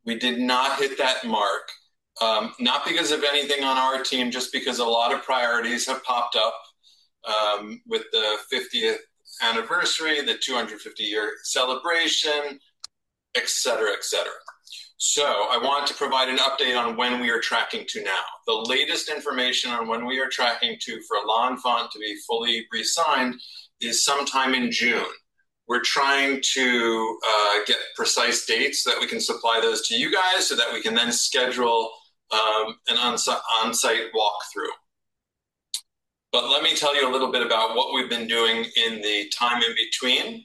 We did not hit that mark, not because of anything on our team, just because a lot of priorities have popped up with the 50th anniversary, the 250-year celebration, et cetera, et cetera. So I want to provide an update on when we are tracking to now. The latest information on when we are tracking to for L'Enfant to be fully re-signed is sometime in June. We're trying to get precise dates so that we can supply those to you guys so that we can then schedule an on-site walkthrough. But let me tell you a little bit about what we've been doing in the time in between.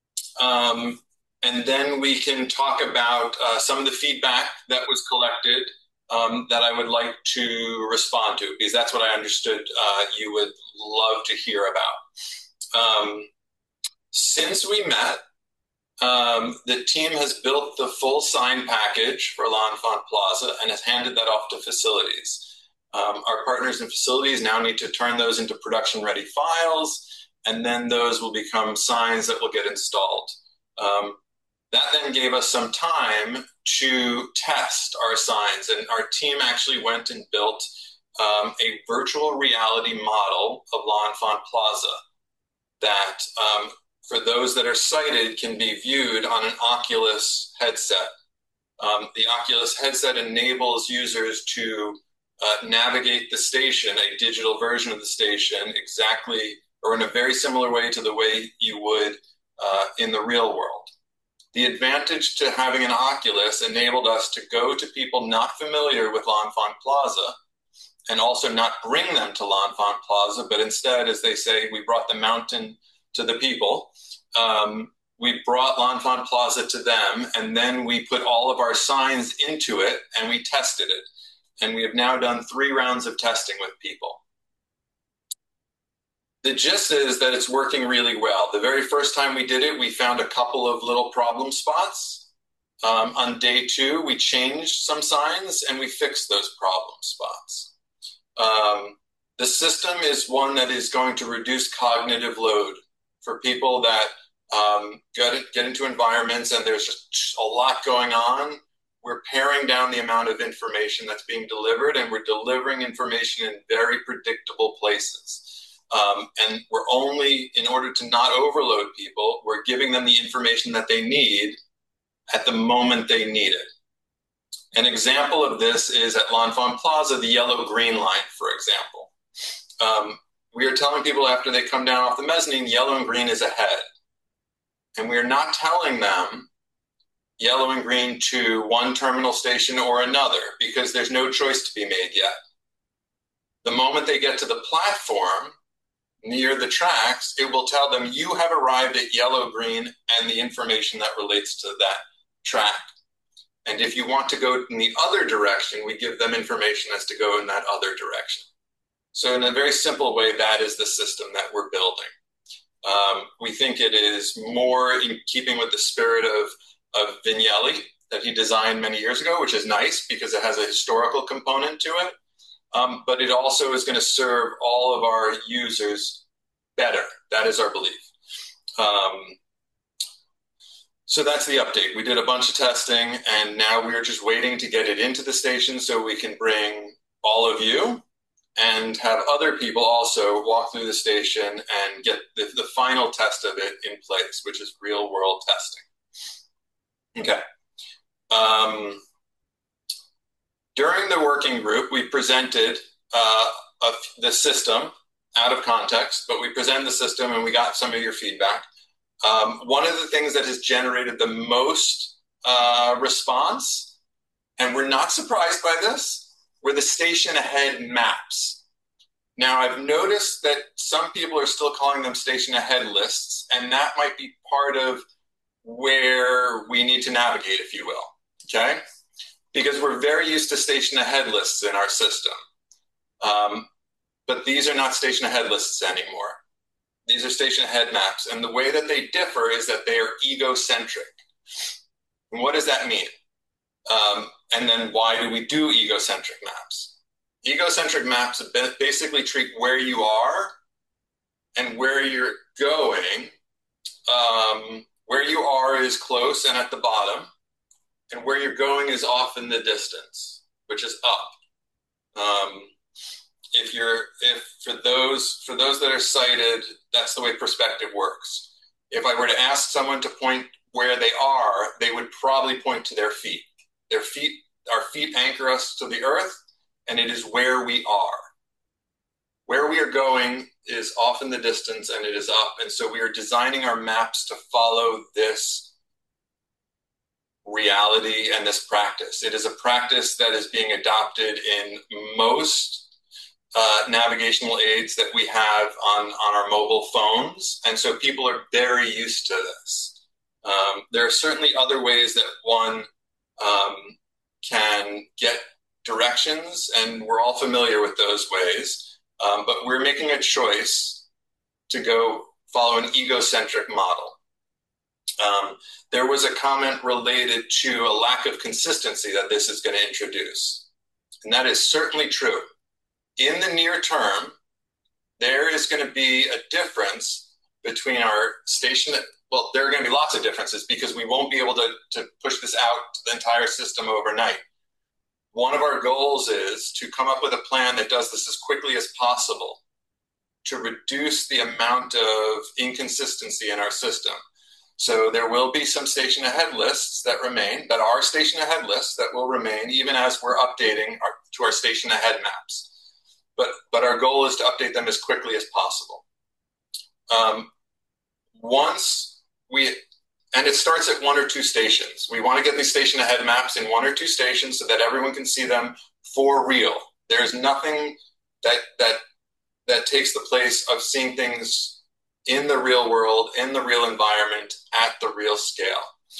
And then we can talk about some of the feedback that was collected that I would like to respond to, because that's what I understood you would love to hear about. Since we met, the team has built the full sign package for L'Enfant Plaza and has handed that off to facilities. Our partners in facilities now need to turn those into production-ready files, and then those will become signs that will get installed. That then gave us some time to test our signs, and our team actually went and built a virtual reality model of L'Enfant Plaza that, for those that are sighted, can be viewed on an Oculus headset. The Oculus headset enables users to navigate the station, a digital version of the station, exactly or in a very similar way to the way you would in the real world. The advantage to having an Oculus enabled us to go to people not familiar with L'Enfant Plaza and also not bring them to L'Enfant Plaza, but instead, as they say, we brought the mountain to the people. We brought L'Enfant Plaza to them, and then we put all of our signs into it, and we tested it. And we have now done 3 rounds of testing with people. The gist is that it's working really well. The very first time we did it, we found a couple of little problem spots. On day 2, we changed some signs and we fixed those problem spots. The system is one that is going to reduce cognitive load for people that get into environments and there's just a lot going on. We're paring down the amount of information that's being delivered, and we're delivering information in very predictable places. And we're only, in order to not overload people, we're giving them the information that they need at the moment they need it. An example of this is at L'Enfant Plaza, the yellow-green line, for example. We are telling people after they come down off the mezzanine, yellow and green is ahead. And we are not telling them yellow and green to one terminal station or another, because there's no choice to be made yet. The moment they get to the platform near the tracks, it will tell them you have arrived at yellow, green, and the information that relates to that track. And if you want to go in the other direction, we give them information as to go in that other direction. So in a very simple way, that is the system that we're building. We think it is more in keeping with the spirit of Vignelli that he designed many years ago, which is nice because it has a historical component to it. But it also is going to serve all of our users better. That is our belief. So that's the update. We did a bunch of testing, and now we're just waiting to get it into the station so we can bring all of you and have other people also walk through the station and get the final test of it in place, which is real-world testing. Okay. During the working group, we presented the system out of context, but we presented the system and we got some of your feedback. One of the things that has generated the most response, and we're not surprised by this, were the station ahead maps. Now, I've noticed that some people are still calling them station ahead lists, and that might be part of where we need to navigate, if you will, okay? Because we're very used to station ahead lists in our system. But these are not station ahead lists anymore. These are station ahead maps. And the way that they differ is that they are egocentric. And what does that mean? And then why do we do egocentric maps? Egocentric maps basically treat where you are and where you're going. Where you are is close and at the bottom, and where you're going is off in the distance, which is up. If for those that are sighted, that's the way perspective works. If I were to ask someone to point where they are, they would probably point to their feet. Our feet anchor us to the earth, and it is where we are. Where we are going is off in the distance, and it is up. And so we are designing our maps to follow this reality and this practice. It is a practice that is being adopted in most navigational aids that we have on our mobile phones. And so people are very used to this. There are certainly other ways that one can get directions, and we're all familiar with those ways. But we're making a choice to go follow an egocentric model. There was a comment related to a lack of consistency that this is going to introduce. And that is certainly true. In the near term, there is going to be a difference between our station. Well, there are going to be lots of differences because we won't be able to push this out to the entire system overnight. One of our goals is to come up with a plan that does this as quickly as possible to reduce the amount of inconsistency in our system. So there will be some station ahead lists that remain, that are station ahead lists that will remain even as we're updating to our station ahead maps. But our goal is to update them as quickly as possible. And it starts at 1 or 2 stations. We want to get these station ahead maps in 1 or 2 stations so that everyone can see them for real. There's nothing that takes the place of seeing things in the real world, in the real environment, at the real scale.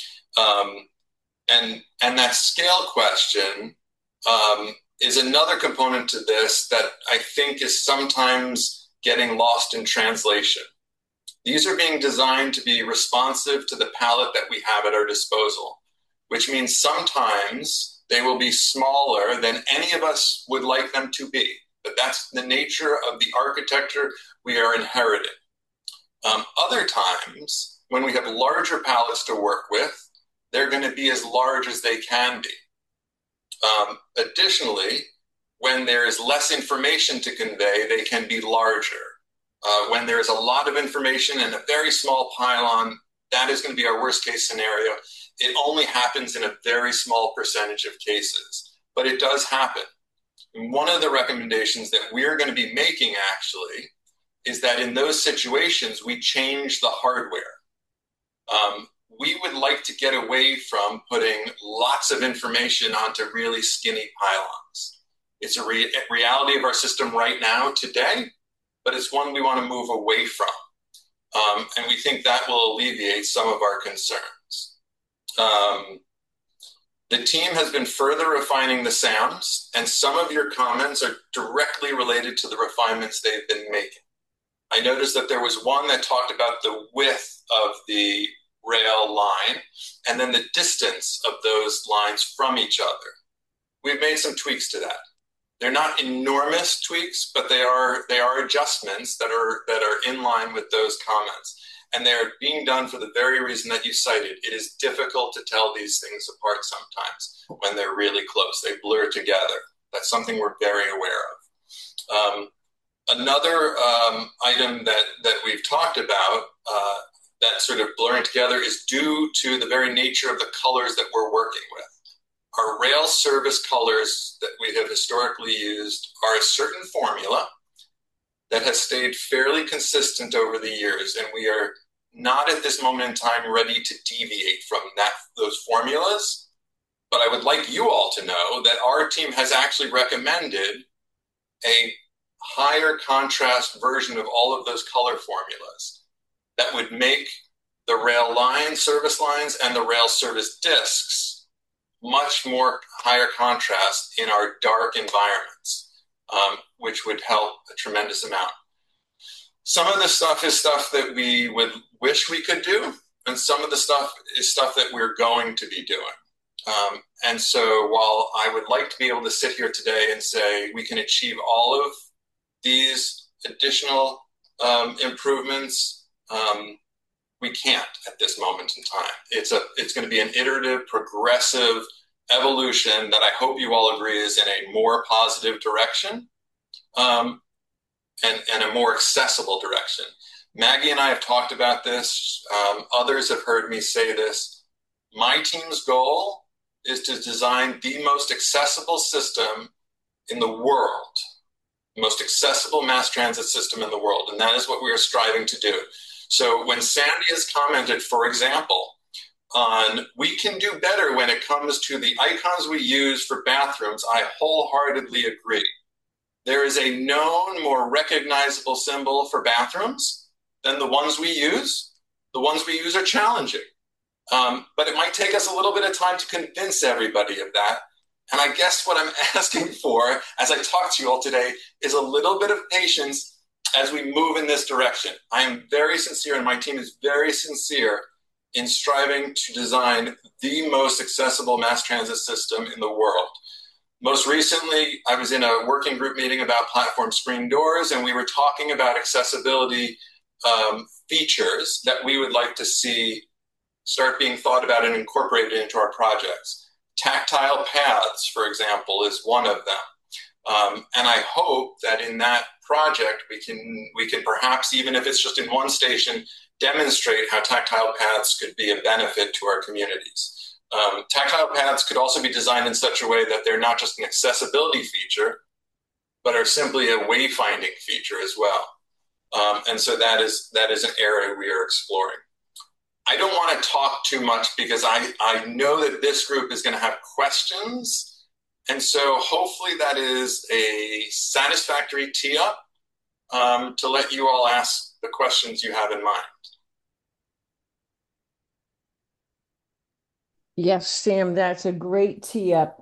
And that scale question is another component to this that I think is sometimes getting lost in translation. These are being designed to be responsive to the palette that we have at our disposal, which means sometimes they will be smaller than any of us would like them to be. But that's the nature of the architecture we are inheriting. Other times, when we have larger palettes to work with, they're going to be as large as they can be. Additionally, when there is less information to convey, they can be larger. When there is a lot of information and a very small pylon, that is going to be our worst case scenario. It only happens in a very small percentage of cases, but it does happen. And one of the recommendations that we're going to be making actually is that in those situations, we change the hardware. We would like to get away from putting lots of information onto really skinny pylons. It's a reality of our system right now today, but it's one we want to move away from. And we think that will alleviate some of our concerns. The team has been further refining the sounds, and some of your comments are directly related to the refinements they've been making. I noticed that there was one that talked about the width of the rail line and then the distance of those lines from each other. We've made some tweaks to that. They're not enormous tweaks, but they are adjustments that are in line with those comments. And they're being done for the very reason that you cited. It is difficult to tell these things apart sometimes when they're really close. They blur together. That's something we're very aware of. Another item that we've talked about that sort of blurring together is due to the very nature of the colors that we're working with. Our rail service colors that we have historically used are a certain formula that has stayed fairly consistent over the years, and we are not at this moment in time ready to deviate from those formulas. But I would like you all to know that our team has actually recommended a higher contrast version of all of those color formulas that would make the rail line service lines and the rail service discs much more higher contrast in our dark environments, which would help a tremendous amount. Some of the stuff is stuff that we would wish we could do, and some of the stuff is stuff that we're going to be doing. And so while I would like to be able to sit here today and say we can achieve all of these additional improvements we can't at this moment in time. It's going to be an iterative, progressive evolution that I hope you all agree is in a more positive direction, um, and a more accessible direction. Maggie and I have talked about this. Others have heard me say this. My team's goal is to design the most accessible system in the world, the most accessible mass transit system in the world. And that is what we are striving to do. So when Sandy has commented, for example, on we can do better when it comes to the icons we use for bathrooms, I wholeheartedly agree. There is a known, more recognizable symbol for bathrooms than the ones we use. The ones we use are challenging. But it might take us a little bit of time to convince everybody of that. And I guess what I'm asking for, as I talk to you all today, is a little bit of patience as we move in this direction. I am very sincere, and my team is very sincere in striving to design the most accessible mass transit system in the world. Most recently, I was in a working group meeting about platform screen doors, and we were talking about accessibility features that we would like to see start being thought about and incorporated into our projects. Tactile paths, for example, is one of them. And I hope that in that project, we can perhaps, even if it's just in one station, demonstrate how tactile paths could be a benefit to our communities. Tactile paths could also be designed in such a way that they're not just an accessibility feature, but are simply a wayfinding feature as well. And so that is an area we are exploring. I don't want to talk too much because I know that this group is going to have questions. And so hopefully that is a satisfactory tee up to let you all ask the questions you have in mind. Yes, Sam, that's a great tee up.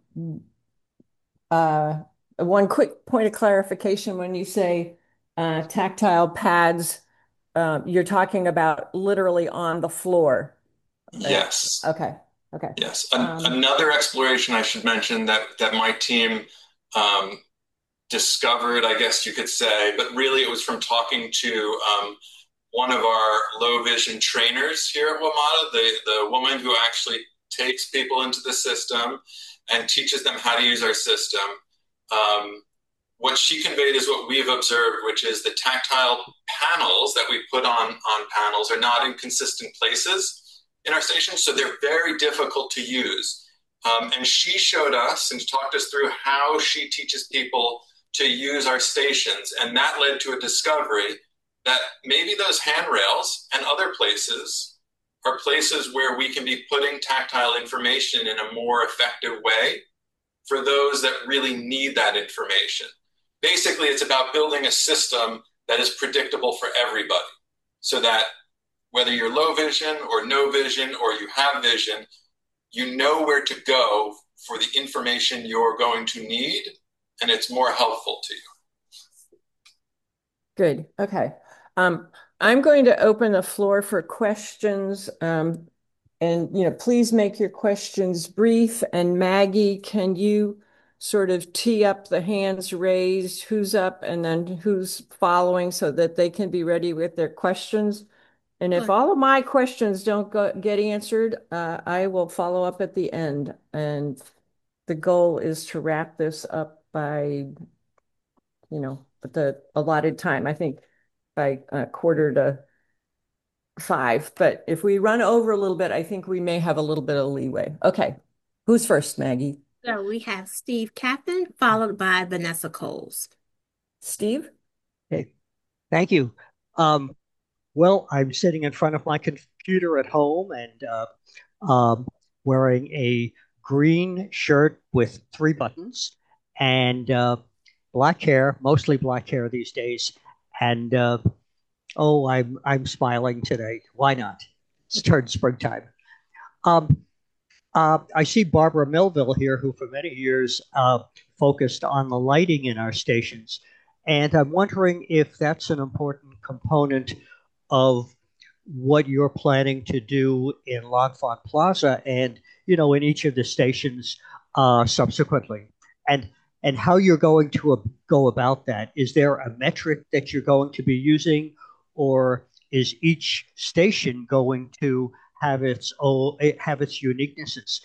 One quick point of clarification when you say tactile pads, you're talking about literally on the floor. Yes. Okay. Okay. Yes. Another exploration I should mention that my team discovered, I guess you could say, but really it was from talking to one of our low vision trainers here at WMATA, the woman who actually takes people into the system and teaches them how to use our system. What she conveyed is what we've observed, which is the tactile panels that we put on panels are not in consistent places in our station, so they're very difficult to use. And she showed us and talked us through how she teaches people to use our stations, and that led to a discovery that maybe those handrails and other places are places where we can be putting tactile information in a more effective way for those that really need that information. Basically, it's about building a system that is predictable for everybody so that whether you're low vision or no vision or you have vision, you know where to go for the information you're going to need, and it's more helpful to you. Good. Okay. I'm going to open the floor for questions. And please make your questions brief. And Maggie, can you sort of tee up the hands raised, who's up and then who's following so that they can be ready with their questions? And if all of my questions don't get answered, I will follow up at the end. And the goal is to wrap this up by, the allotted time, I think by 4:45. But if we run over a little bit, I think we may have a little bit of leeway. Okay. Who's first, Maggie? So we have Steve Captain, followed by Vanessa Coles. Steve? Okay, thank you. Well, I'm sitting in front of my computer at home and wearing a green shirt with 3 buttons and black hair, mostly black hair these days. And oh, I'm smiling today. Why not? It's turned springtime. Um, I see Barbara Melville here, who for many years focused on the lighting in our stations. And I'm wondering if that's an important component of what you're planning to do in L'Enfant Plaza and, in each of the stations subsequently. And how you're going to go about that. Is there a metric that you're going to be using, or is each station going to have its uniquenesses?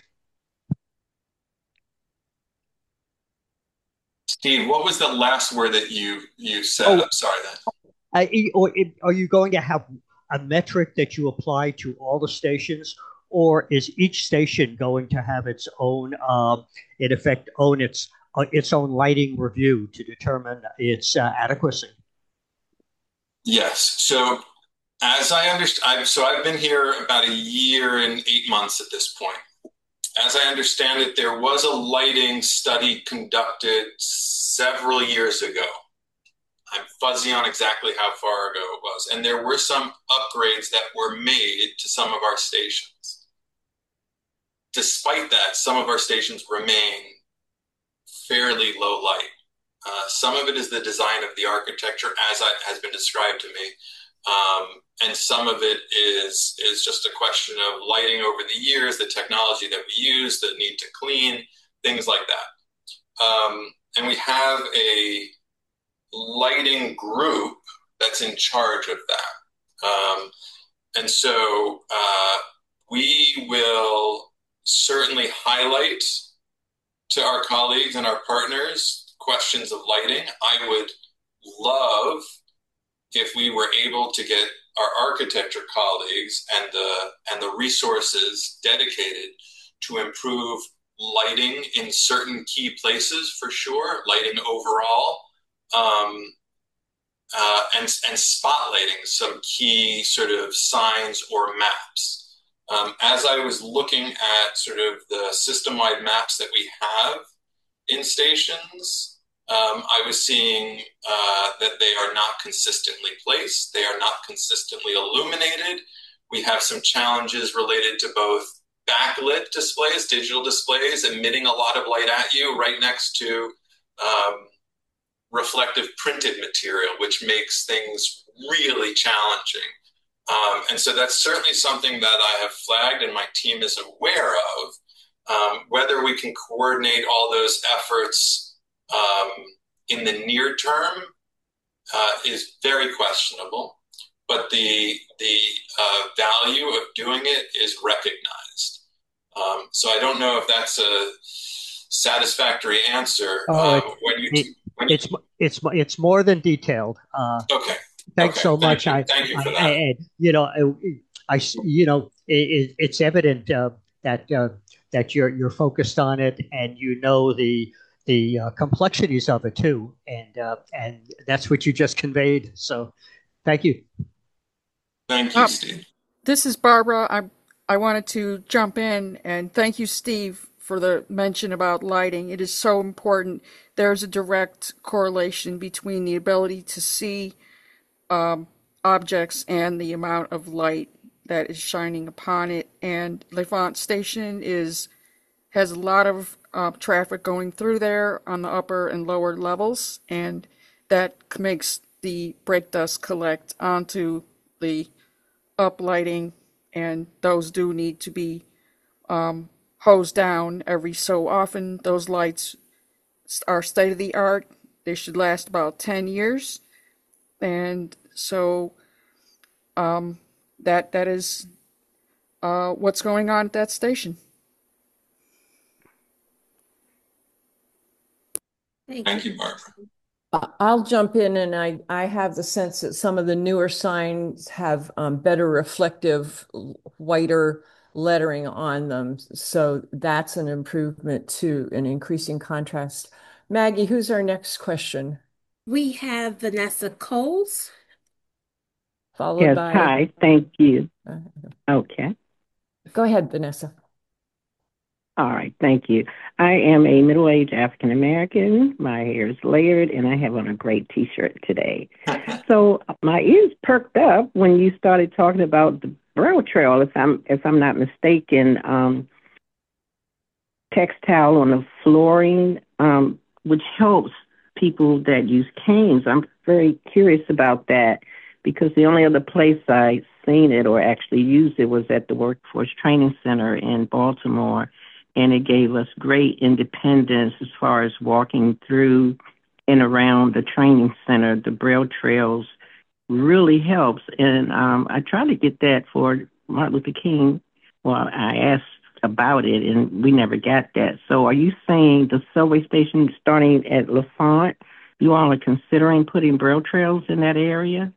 Steve, what was the last word that you said? Oh, I'm sorry then. are you going to have a metric that you apply to all the stations, or is each station going to have its own, in effect, its own lighting review to determine its adequacy? Yes. So as I understand, I've been here about a year and 8 months at this point. As I understand it, there was a lighting study conducted several years ago. I'm fuzzy on exactly how far ago it was. And there were some upgrades that were made to some of our stations. Despite that, some of our stations remain fairly low light. Some of it is the design of the architecture as has been described to me. And some of it is just a question of lighting over the years, the technology that we use, the need to clean, things like that. And we have a lighting group that's in charge of that. And so we will certainly highlight to our colleagues and our partners questions of lighting. I would love if we were able to get our architecture colleagues and the resources dedicated to improve lighting in certain key places for sure, lighting overall, and spotlighting some key sort of signs or maps. As I was looking at sort of the system-wide maps that we have in stations, I was seeing that they are not consistently placed. They are not consistently illuminated. We have some challenges related to both backlit displays, digital displays, emitting a lot of light at you right next to reflective printed material, which makes things really challenging. And so that's certainly something that I have flagged and my team is aware of. Whether we can coordinate all those efforts in the near term is very questionable, but the value of doing it is recognized. So I don't know if that's a satisfactory answer. It's more than detailed. Okay. Thanks so much. Thank you for that. It's evident that you're focused on it, and you know the complexities of it too, and that's what you just conveyed. So, thank you. Thank you, Steve. This is Barbara. I wanted to jump in and thank you, Steve, for the mention about lighting. It is so important. There's a direct correlation between the ability to see objects and the amount of light that is shining upon it. And L'Enfant Station has a lot of traffic going through there on the upper and lower levels, and that makes the brake dust collect onto the uplighting, and those do need to be hosed down every so often. Those lights are state of the art. They should last about 10 years. And so that is what's going on at that station. Thank you, Barbara. I'll jump in, and I have the sense that some of the newer signs have better reflective, whiter lettering on them. So that's an improvement too, an increasing contrast. Maggie, who's our next question? We have Vanessa Coles. Followed by. Hi, thank you. Okay. Go ahead, Vanessa. All right, thank you. I am a middle-aged African American. My hair is layered, and I have on a great T-shirt today. So my ears perked up when you started talking about the Braille Trail, if I'm not mistaken, textile on the flooring, which helps people that use canes. I'm very curious about that because the only other place I seen it or actually used it was at the Workforce Training Center in Baltimore. And it gave us great independence as far as walking through and around the training center. The Braille trails really helps. And I tried to get that for Martin Luther King. Well, I asked about it, and we never got that. So are you saying the subway station starting at L'Enfant, you all are considering putting braille trails in that area?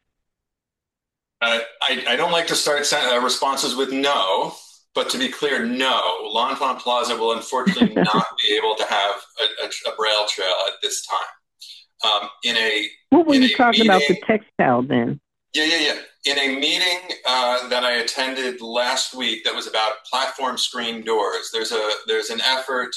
I don't like to start responses with no, but to be clear, no. L'Enfant Plaza will unfortunately not be able to have a braille trail at this time. What were you talking about the textile then? Yeah. In a meeting that I attended last week that was about platform screen doors, there's an effort,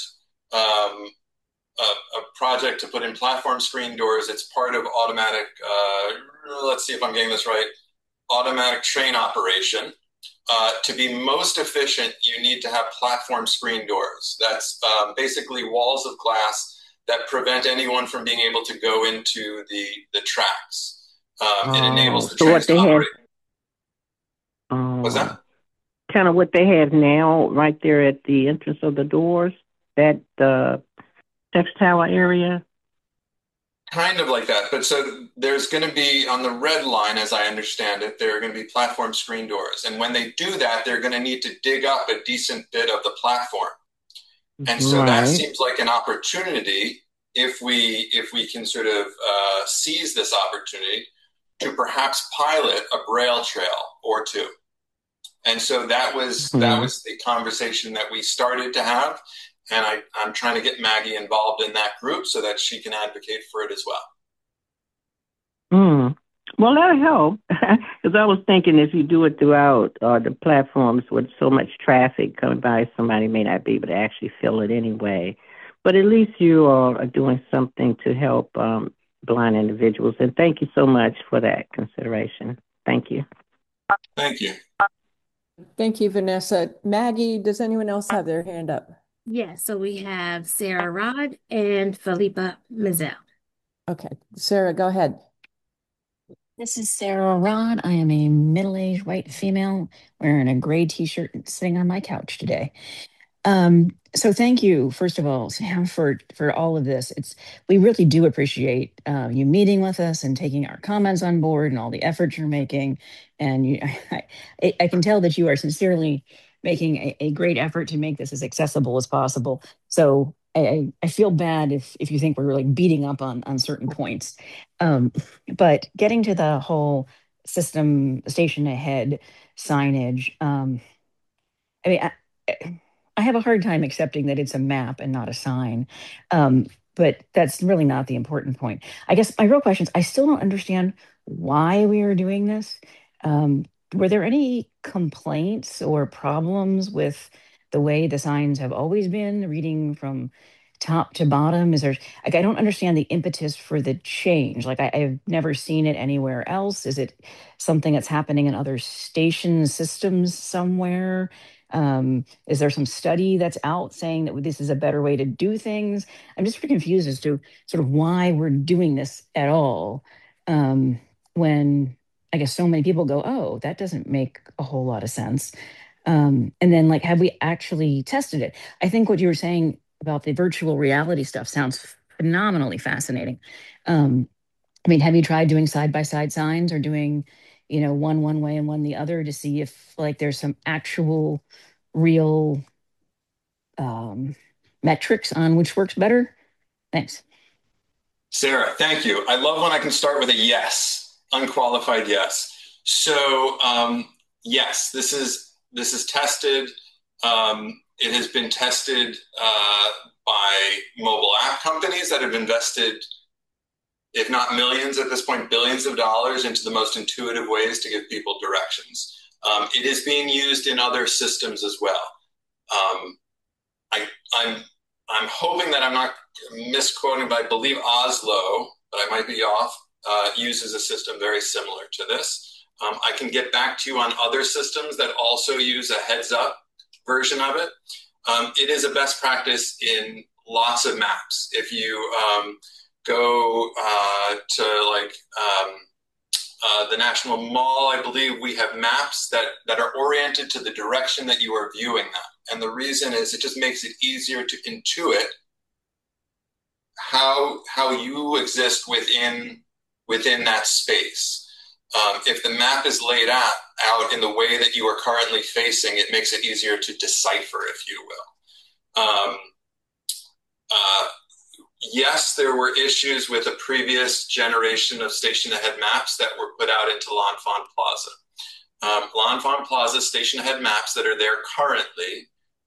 a project to put in platform screen doors. It's part of automatic, let's see if I'm getting this right, automatic train operation. To be most efficient, you need to have platform screen doors. That's basically walls of glass that prevent anyone from being able to go into the tracks. It enables the trains to operate. What's that? Kind of what they have now right there at the entrance of the doors, that textile area? Kind of like that. But so there's going to be, on the red line, as I understand it, there are going to be platform screen doors. And when they do that, they're going to need to dig up a decent bit of the platform. And so that seems like an opportunity, if we can sort of seize this opportunity, to perhaps pilot a braille trail or two. And so that was the conversation that we started to have. And I'm trying to get Maggie involved in that group so that she can advocate for it as well. Well, that'll help. Because I was thinking if you do it throughout the platforms with so much traffic coming by, somebody may not be able to actually fill it anyway. But at least you all are doing something to help blind individuals. And thank you so much for that consideration. Thank you. Thank you. Thank you, Vanessa. Maggie, does anyone else have their hand up? Yes, so we have Sarah Rod and Philippa Mizell. Okay, Sarah, go ahead. This is Sarah Rod. I am a middle-aged white female wearing a gray t-shirt and sitting on my couch today. So thank you, first of all, Sam, for all of this. We really do appreciate you meeting with us and taking our comments on board and all the effort you're making. And I can tell that you are sincerely making a great effort to make this as accessible as possible. So I feel bad if you think we're really beating up on certain points. But getting to the whole station ahead signage, I have a hard time accepting that it's a map and not a sign. But that's really not the important point. I guess my real question is, I still don't understand why we are doing this. Were there any complaints or problems with the way the signs have always been, reading from top to bottom? Is there, like, I don't understand the impetus for the change. Like, I've never seen it anywhere else. Is it something that's happening in other station systems somewhere? Is there some study that's out saying that this is a better way to do things? I'm just pretty confused as to sort of why we're doing this at all, when I guess so many people go, oh, that doesn't make a whole lot of sense. And then, like, have we actually tested it? I think what you were saying about the virtual reality stuff sounds phenomenally fascinating. Have you tried doing side-by-side signs or doing, one way and one the other to see if, like, there's some actual real metrics on which works better? Thanks. Sarah, thank you. I love when I can start with a yes, unqualified yes. So yes, this is tested. It has been tested by mobile app companies that have invested, if not millions at this point, billions of dollars into the most intuitive ways to give people directions. It is being used in other systems as well. I'm hoping that I'm not misquoting, but I believe Oslo, but I might be off, uses a system very similar to this. I can get back to you on other systems that also use a heads-up version of it. It is a best practice in lots of maps. If you go to the National Mall, I believe we have maps that are oriented to the direction that you are viewing them. And the reason is it just makes it easier to intuit how you exist within that space. If the map is laid out in the way that you are currently facing, it makes it easier to decipher, if you will. Yes, there were issues with a previous generation of station ahead maps that were put out into L'Enfant Plaza. L'Enfant Plaza station ahead maps that are there currently,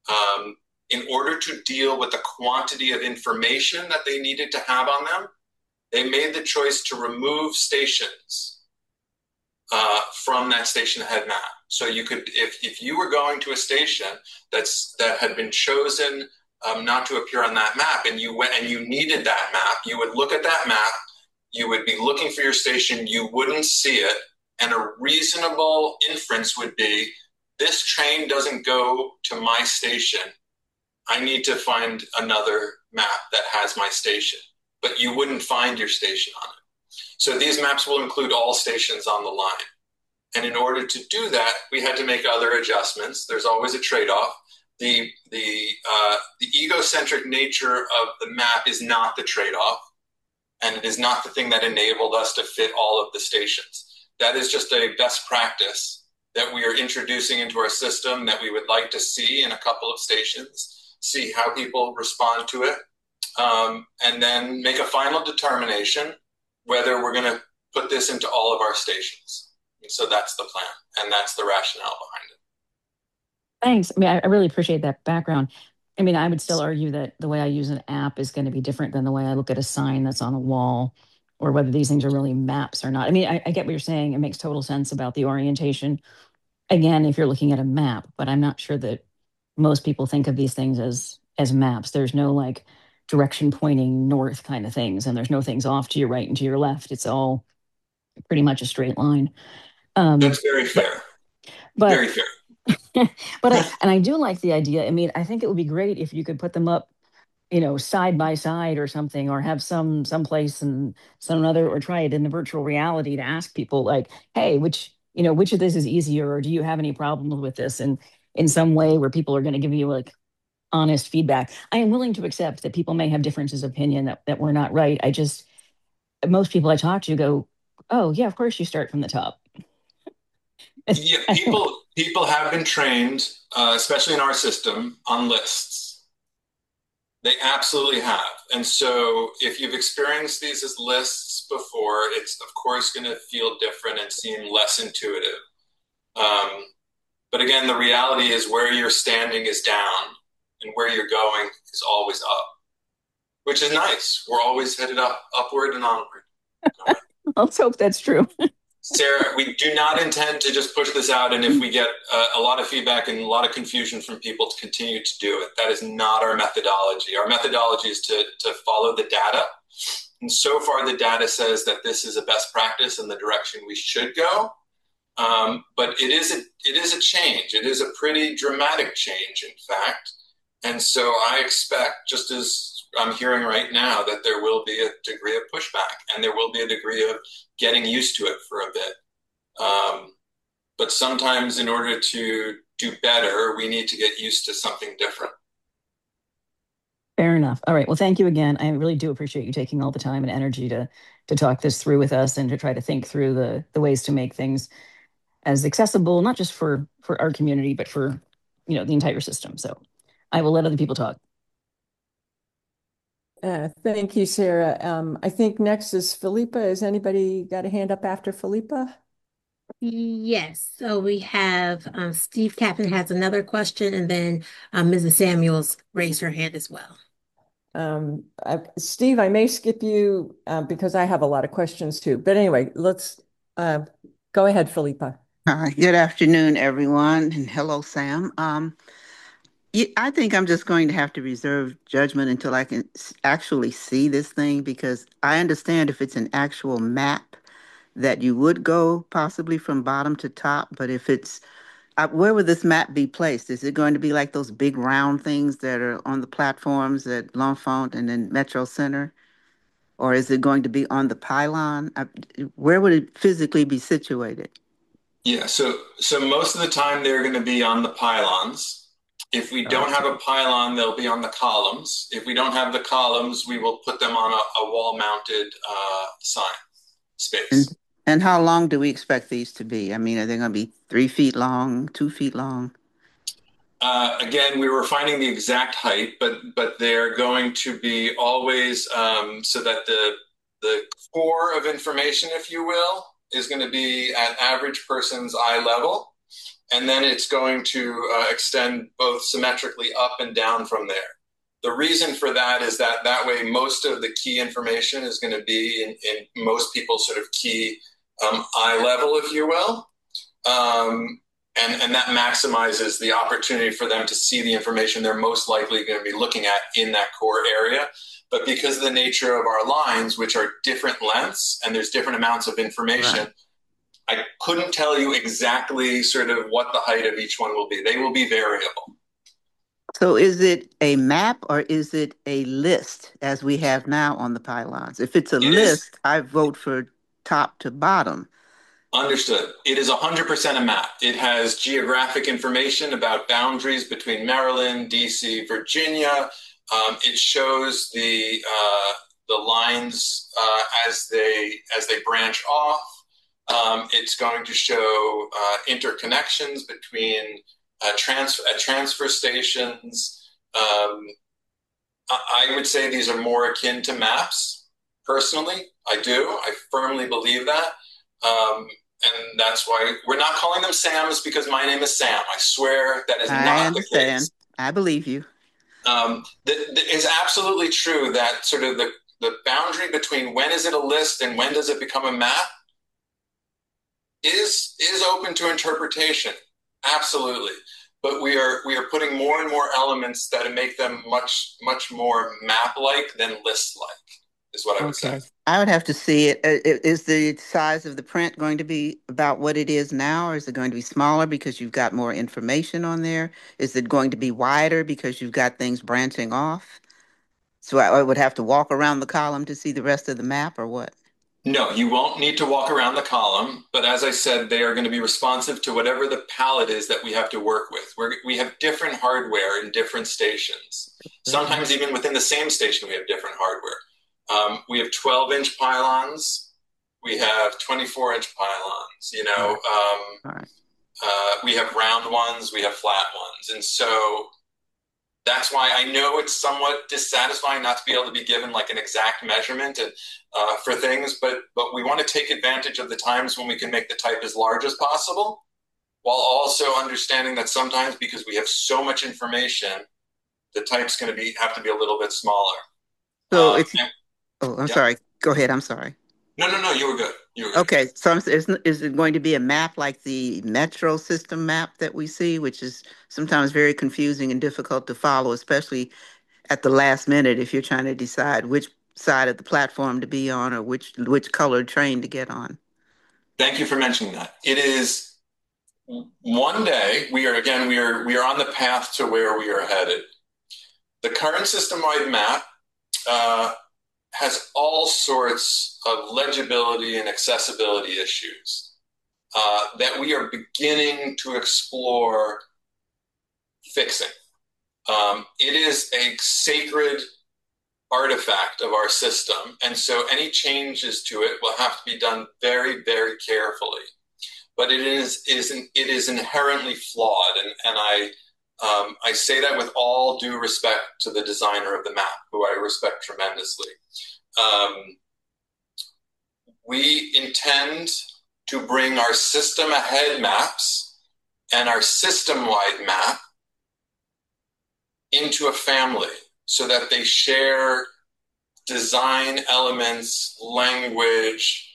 in order to deal with the quantity of information that they needed to have on them, they made the choice to remove stations from that station ahead map. So you could, if you were going to a station that had been chosen not to appear on that map, and you went and you needed that map, you would look at that map, you would be looking for your station, you wouldn't see it, and a reasonable inference would be, this train doesn't go to my station. I need to find another map that has my station. But you wouldn't find your station on it. So these maps will include all stations on the line. And in order to do that, we had to make other adjustments. There's always a trade-off. The egocentric nature of the map is not the trade-off, and it is not the thing that enabled us to fit all of the stations. That is just a best practice that we are introducing into our system that we would like to see in a couple of stations, see how people respond to it, and then make a final determination whether we're going to put this into all of our stations. And so that's the plan, and that's the rationale behind it. Thanks. I mean, I really appreciate that background. I mean, I would still argue that the way I use an app is going to be different than the way I look at a sign that's on a wall, or whether these things are really maps or not. I mean, I get what you're saying. It makes total sense about the orientation. Again, if you're looking at a map, but I'm not sure that most people think of these things as maps. There's no like direction pointing north kind of things, and there's no things off to your right and to your left. It's all pretty much a straight line. That's very fair. Very fair. But I do like the idea. I mean, I think it would be great if you could put them up, side by side or something, or have some place and some other, or try it in the virtual reality to ask people like, hey, which of this is easier, or do you have any problems with this? And in some way where people are going to give you like honest feedback. I am willing to accept that people may have differences of opinion that we're not right. Most people I talk to go, oh yeah, of course you start from the top. Yeah, people have been trained, especially in our system, on lists. They absolutely have. And so if you've experienced these as lists before, it's of course going to feel different and seem less intuitive. But again, the reality is where you're standing is down and where you're going is always up, which is nice. We're always headed upward and onward. Let's hope that's true. Sarah, we do not intend to just push this out, and if we get a lot of feedback and a lot of confusion from people, to continue to do it. That is not our methodology. Our methodology is to follow the data. And so far, the data says that this is a best practice in the direction we should go. But it is a change. It is a pretty dramatic change, in fact. And so I expect, just as I'm hearing right now, that there will be a degree of pushback, and there will be a degree of getting used to it for a bit. But sometimes in order to do better, we need to get used to something different. Fair enough. All right. Well, thank you again. I really do appreciate you taking all the time and energy to talk this through with us and to try to think through the ways to make things as accessible, not just for our community, but for the entire system. So I will let other people talk. Thank you, Sarah. I think next is Philippa. Has anybody got a hand up after Philippa? Yes. So we have Steve Kaplan has another question, and then Mrs. Samuels raised her hand as well. Steve, I may skip you because I have a lot of questions too. But anyway, let's go ahead, Philippa. Good afternoon, everyone, and hello, Sam. I think I'm just going to have to reserve judgment until I can actually see this thing, because I understand if it's an actual map that you would go possibly from bottom to top, but if it's, where would this map be placed? Is it going to be like those big round things that are on the platforms at L'Enfant and then Metro Center? Or is it going to be on the pylon? Where would it physically be situated? Yeah, so most of the time they're going to be on the pylons. If we don't have a pylon, they'll be on the columns. If we don't have the columns, we will put them on a wall-mounted sign space. And how long do we expect these to be? I mean, are they going to be 3 feet long, 2 feet long? Again, we were finding the exact height, but they're going to be always so that the core of information, if you will, is going to be at average person's eye level, and then it's going to extend both symmetrically up and down from there. The reason for that is that that way most of the key information is going to be in most people's sort of key eye level, if you will. And that maximizes the opportunity for them to see the information they're most likely going to be looking at in that core area. But because of the nature of our lines, which are different lengths and there's different amounts of information, Right. I couldn't tell you exactly sort of what the height of each one will be. They will be variable. So is it a map or is it a list as we have now on the pylons? If it's a It is list, I vote for top to bottom. understood. It is 100% a map. It has geographic information about boundaries between Maryland, DC, Virginia. It shows the lines as they branch off. It's going to show interconnections between transfer stations. I would say these are more akin to maps. Personally, I do. I firmly believe that. And that's why we're not calling them SAMs because my name is Sam. I swear that is I not the understand. case. I believe you. It's absolutely true that sort of the boundary between when is it a list and when does it become a map is open to interpretation. Absolutely. But we are putting more and more elements that make them much more map-like than list-like, is what I would say. Okay. I would have to see it. Is the size of the print going to be about what it is now, or is it going to be smaller because you've got more information on there? Is it going to be wider because you've got things branching off? So I would have to walk around the column to see the rest of the map, or what? No, you won't need to walk around the column, but as I said, they are going to be responsive to whatever the palette is that we have to work with. We have different hardware in different stations. Okay. Sometimes even within the same station, we have different hardware. We have 12-inch pylons. We have 24-inch pylons. All right. All right. We have round ones. We have flat ones. And so that's why I know it's somewhat dissatisfying not to be able to be given like an exact measurement and for things, but we want to take advantage of the times when we can make the type as large as possible, while also understanding that sometimes because we have so much information, the type's going to have to be a little bit smaller. So it's, And, oh, I'm yeah. sorry. Go ahead. I'm sorry. No, you were good. You were good. Okay, so is it going to be a map like the metro system map that we see, which is sometimes very confusing and difficult to follow, especially at the last minute if you're trying to decide which side of the platform to be on or which colored train to get on? Thank you for mentioning that. It is one day we are on the path to where we are headed. The current system-wide map has all sorts of legibility and accessibility issues that we are beginning to explore fixing. It is a sacred artifact of our system, and so any changes to it will have to be done very, very carefully. But it is inherently flawed, and I say that with all due respect to the designer of the map, who I respect tremendously. We intend to bring our system ahead maps and our system-wide map into a family so that they share design elements, language,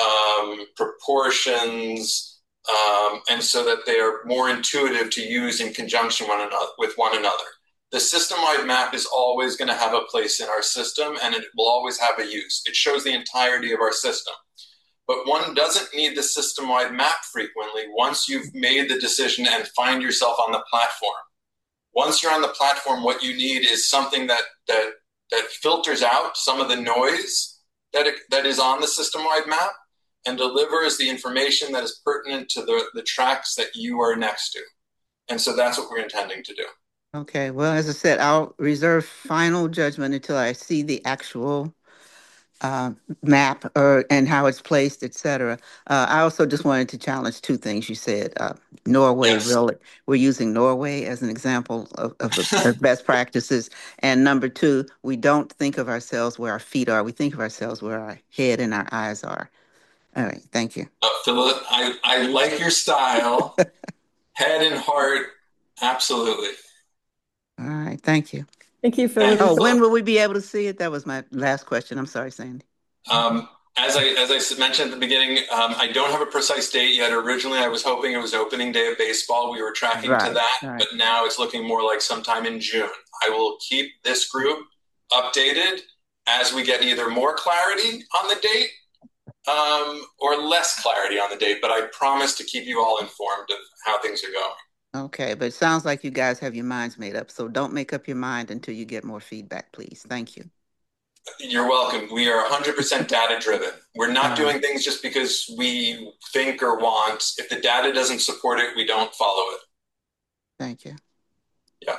proportions, and so that they are more intuitive to use in conjunction with one another. The system-wide map is always going to have a place in our system, and it will always have a use. It shows the entirety of our system. But one doesn't need the system-wide map frequently once you've made the decision and find yourself on the platform. Once you're on the platform, what you need is something that filters out some of the noise that is on the system-wide map and delivers the information that is pertinent to the tracks that you are next to. And so that's what we're intending to do. Okay, well, as I said, I'll reserve final judgment until I see the actual uh, map and how it's placed, et cetera. I also just wanted to challenge two things you said. Norway, Yes. really, we're using Norway as an example of the best practices. And number two, we don't think of ourselves where our feet are. We think of ourselves where our head and our eyes are. All right, thank you. Philip, I like your style. Head and heart, absolutely. All right, thank you. Thank you, Thank Philip. you, Oh, when Philip. will we be able to see it? That was my last question. I'm sorry, Sandy. As I mentioned at the beginning, I don't have a precise date yet. Originally, I was hoping it was opening day of baseball. We were tracking to Right, that, right. but now it's looking more like sometime in June. I will keep this group updated as we get either more clarity on the date or less clarity on the date, but I promise to keep you all informed of how things are going. Okay, but it sounds like you guys have your minds made up. So don't make up your mind until you get more feedback, please. Thank you. You're welcome. We are 100% data driven. We're not All right. doing things just because we think or want. If the data doesn't support it, we don't follow it. Thank you. Yeah.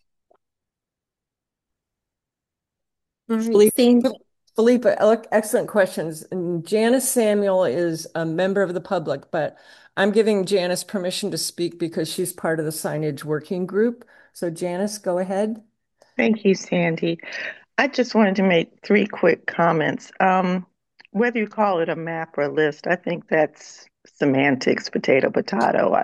All right, Sandy. Philippa, excellent questions. And Janice Samuel is a member of the public, but I'm giving Janice permission to speak because she's part of the signage working group. So Janice, go ahead. Thank you, Sandy. I just wanted to make three quick comments. Whether you call it a map or a list, I think that's semantics, potato, potato.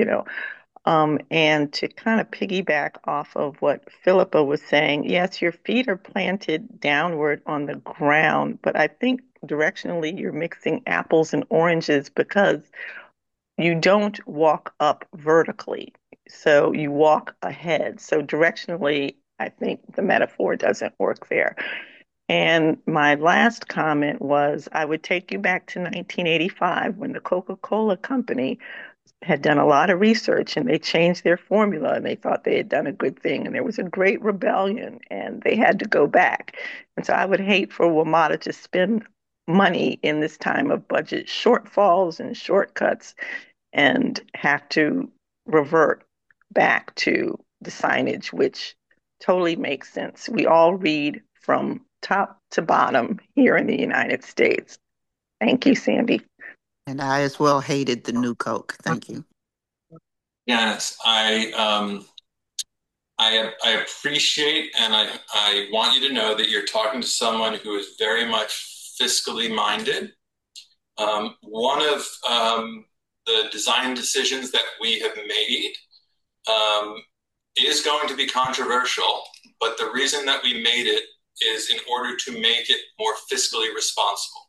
And to kind of piggyback off of what Philippa was saying, yes, your feet are planted downward on the ground, but I think directionally you're mixing apples and oranges because you don't walk up vertically. So you walk ahead. So directionally, I think the metaphor doesn't work there. And my last comment was I would take you back to 1985 when the Coca-Cola Company had done a lot of research and they changed their formula and they thought they had done a good thing. And there was a great rebellion and they had to go back. And so I would hate for WMATA to spend money in this time of budget shortfalls and shortcuts and have to revert back to the signage, which totally makes sense. We all read from top to bottom here in the United States. Thank you, Sandy. And I as well hated the new Coke. Thank you. Yes, I appreciate and I want you to know that you're talking to someone who is very much fiscally minded. One of the design decisions that we have made is going to be controversial, but the reason that we made it is in order to make it more fiscally responsible.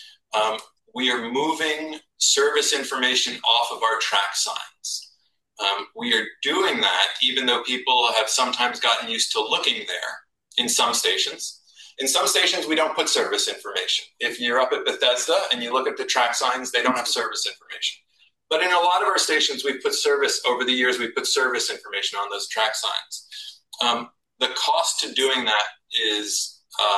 We are moving service information off of our track signs. We are doing that even though people have sometimes gotten used to looking there in some stations. In some stations, we don't put service information. If you're up at Bethesda and you look at the track signs, they don't have service information. But in a lot of our stations, we've put service, over the years, we've put service information on those track signs. The cost to doing that is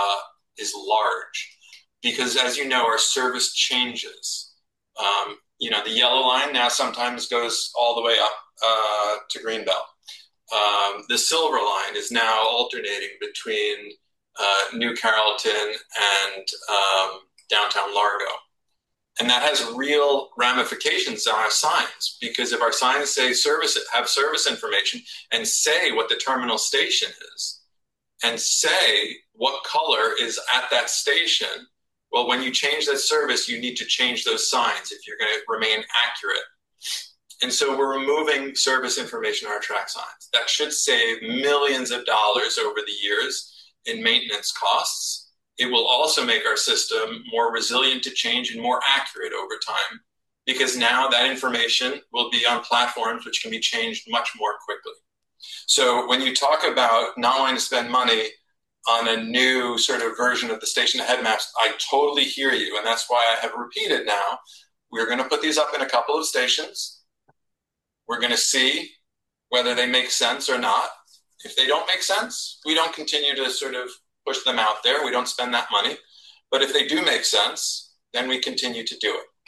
large because, as you know, our service changes. The yellow line now sometimes goes all the way up to Greenbelt. The silver line is now alternating between New Carrollton and downtown Largo. And that has real ramifications on our signs because if our signs say have service information and say what the terminal station is and say what color is at that station, well, when you change that service, you need to change those signs if you're going to remain accurate. And so we're removing service information on our track signs. That should save millions of dollars over the years in maintenance costs. It will also make our system more resilient to change and more accurate over time because now that information will be on platforms which can be changed much more quickly. So when you talk about not wanting to spend money on a new sort of version of the station ahead maps, I totally hear you. And that's why I have repeated now, we're going to put these up in a couple of stations. We're going to see whether they make sense or not. If they don't make sense, we don't continue to sort of push them out there. We don't spend that money. But if they do make sense, then we continue to do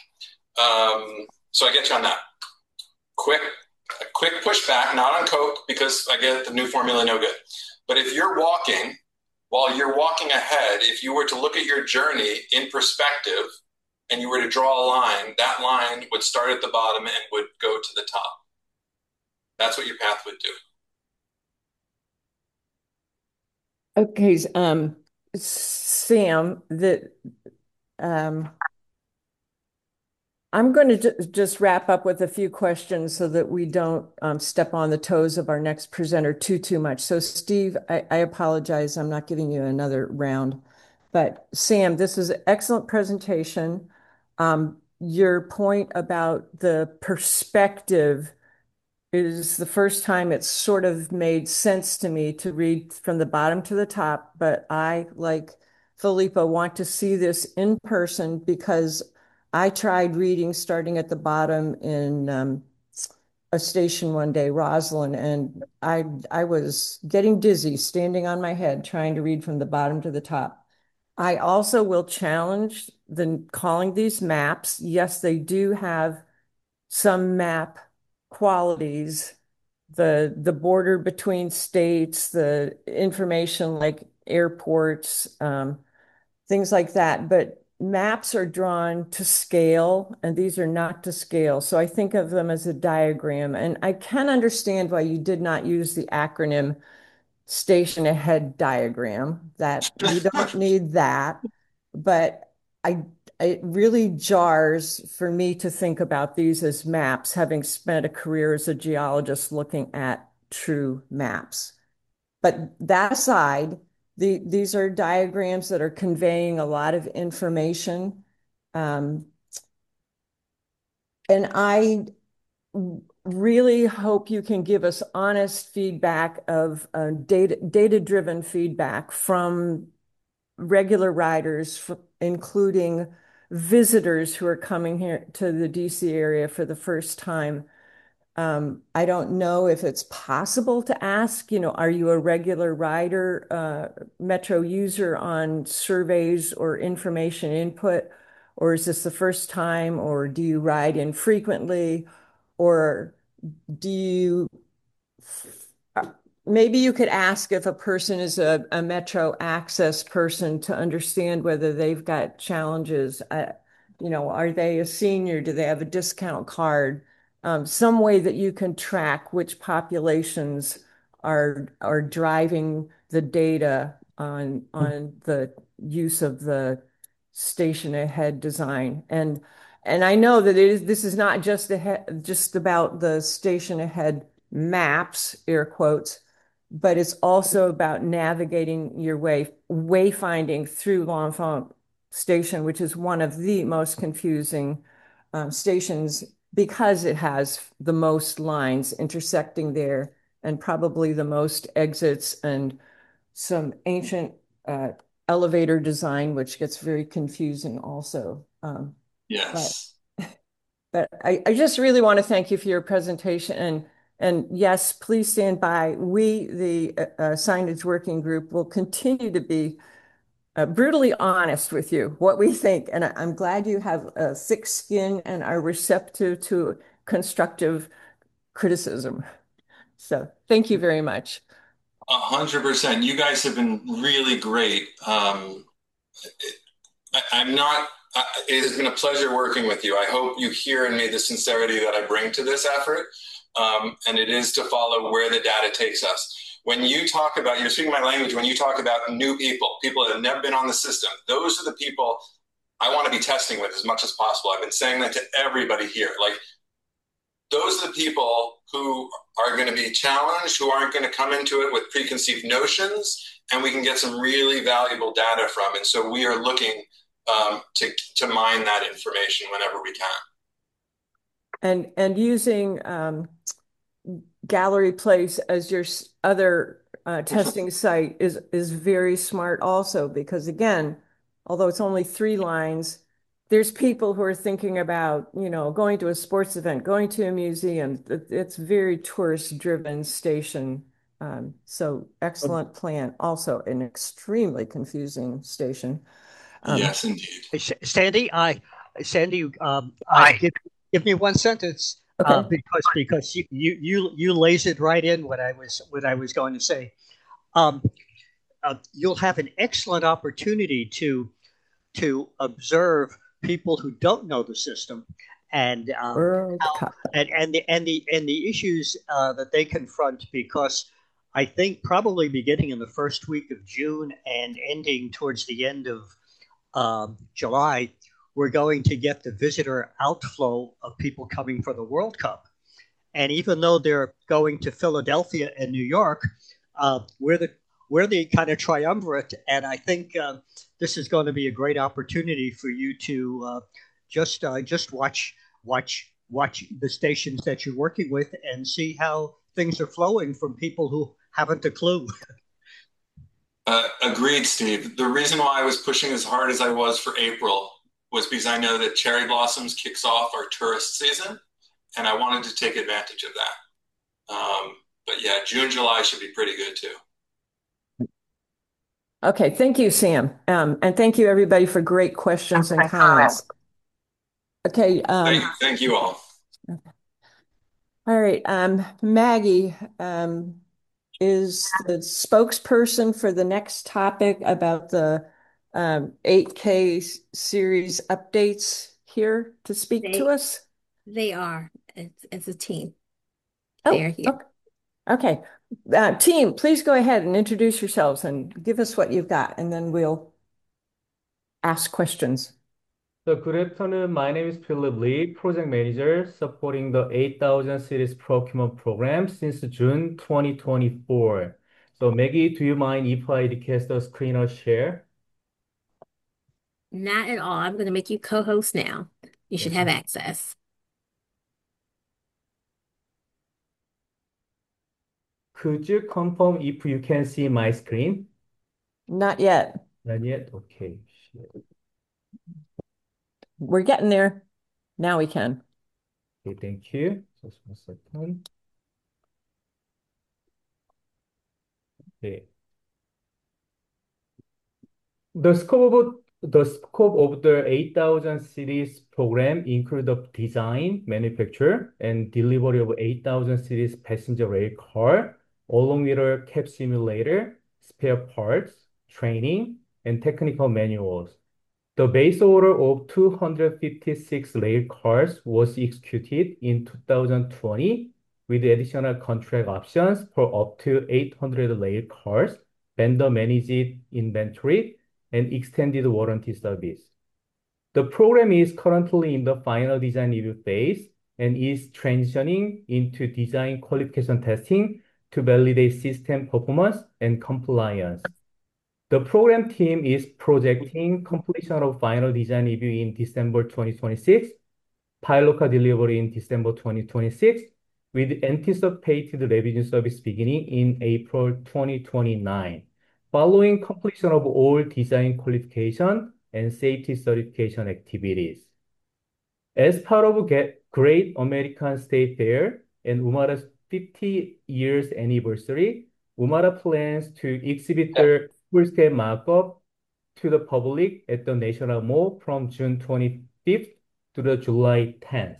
it. So I get you on that. A quick pushback, not on Coke, because I get the new formula no good. But if you're walking while you're walking ahead, if you were to look at your journey in perspective and you were to draw a line, that line would start at the bottom and would go to the top. That's what your path would do. Okay, Sam, I'm going to just wrap up with a few questions so that we don't step on the toes of our next presenter too much. So Steve, I apologize. I'm not giving you another round. But Sam, this is an excellent presentation. Your point about the perspective is the first time it's sort of made sense to me to read from the bottom to the top, but I, like Philippa, want to see this in person because I tried reading starting at the bottom in a station one day, Roslyn, and I was getting dizzy standing on my head trying to read from the bottom to the top. I also will challenge calling these maps. Yes, they do have some map qualities, the border between states, the information like airports, things like that. But maps are drawn to scale, and these are not to scale. So I think of them as a diagram. And I can understand why you did not use the acronym station ahead diagram, that we don't need that. But it really jars for me to think about these as maps, having spent a career as a geologist looking at true maps. But that aside, these are diagrams that are conveying a lot of information. And I really hope you can give us honest feedback of data-driven feedback from regular riders, including visitors who are coming here to the DC area for the first time. I don't know if it's possible to ask, are you a regular rider, Metro user on surveys or information input, or is this the first time, or do you ride infrequently, or do you maybe you could ask if a person is a Metro access person to understand whether they've got challenges. Are they a senior? Do they have a discount card? Some way that you can track which populations are driving the data on the use of the station ahead design. And I know that this is not just about the station ahead maps, air quotes, but it's also about navigating your wayfinding through L'Enfant Station, which is one of the most confusing stations because it has the most lines intersecting there and probably the most exits and some ancient elevator design, which gets very confusing also. Yes. But I just really want to thank you for your presentation. And yes, please stand by. We, the Signage Working Group, will continue to be brutally honest with you, what we think. And I'm glad you have a thick skin and are receptive to constructive criticism. So thank you very much. 100%. You guys have been really great. It has been a pleasure working with you. I hope you hear in me the sincerity that I bring to this effort. And it is to follow where the data takes us. When you talk about, you're speaking my language, when you talk about new people that have never been on the system, those are the people I want to be testing with as much as possible. I've been saying that to everybody here. Like, those are the people who are going to be challenged, who aren't going to come into it with preconceived notions, and we can get some really valuable data from. And so we are looking to mine that information whenever we can. And using Gallery Place as your other testing site is very smart also, because again, although it's only 3 lines, there's people who are thinking about, going to a sports event, going to a museum. It's very tourist-driven station. So excellent plan. Also an extremely confusing station. Yes, indeed. Sandy, give me one sentence, Okay. because you lays it right in what I was going to say. you'll have an excellent opportunity to observe people who don't know the system and World Cup. the issues that they confront, because I think probably beginning in the first week of June and ending towards the end of July, we're going to get the visitor outflow of people coming for the World Cup. And even though they're going to Philadelphia and New York, we're the kind of triumvirate, and I think this is going to be a great opportunity for you to just watch the stations that you're working with and see how things are flowing from people who haven't a clue. Agreed, Steve. The reason why I was pushing as hard as I was for April was because I know that cherry blossoms kicks off our tourist season, and I wanted to take advantage of that. But yeah, June, July should be pretty good too. Okay, thank you, Sam. And thank you, everybody, for great questions and comments. Okay. Thank you all. All right. Maggie is the spokesperson for the next topic about the 8K series updates here to speak to us. They are. It's a team. Oh, They're here. okay. Team, please go ahead and introduce yourselves and give us what you've got, and then we'll ask questions. So good afternoon. My name is Philip Lee, project manager supporting the 8000 series procurement program since June 2024. So Maggie, do you mind if I request a screen or share? Not at all. I'm going to make you co-host now. You should have access. Could you confirm if you can see my screen? Not yet. Not yet? Okay. Share. We're getting there. Now we can. Okay, thank you. Just 1 second. Okay. The scope of the 8000 series program include the design, manufacture, and delivery of 8000 series passenger rail car, along with a cab simulator, spare parts, training, and technical manuals. The base order of 256 rail cars was executed in 2020 with additional contract options for up to 800 rail cars, vendor managed inventory, and extended warranty service. The program is currently in the final design review phase and is transitioning into design qualification testing to validate system performance and compliance. The program team is projecting completion of final design review in December 2026, pilot car delivery in December 2026, with anticipated revision service beginning in April 2029, following completion of all design qualification and safety certification activities. As part of Great American State Fair and Umara's 50 years anniversary, Umara plans to exhibit their full-scale mock-up to the public at the National Mall from June 25th to the July 10th.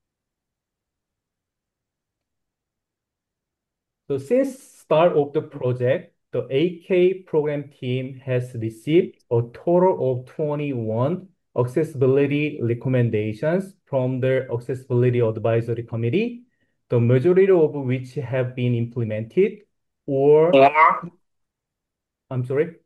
So since start of the project, the 8K program team has received a total of 21 accessibility recommendations from the Accessibility Advisory Committee, the majority of which have been implemented or I'm sorry?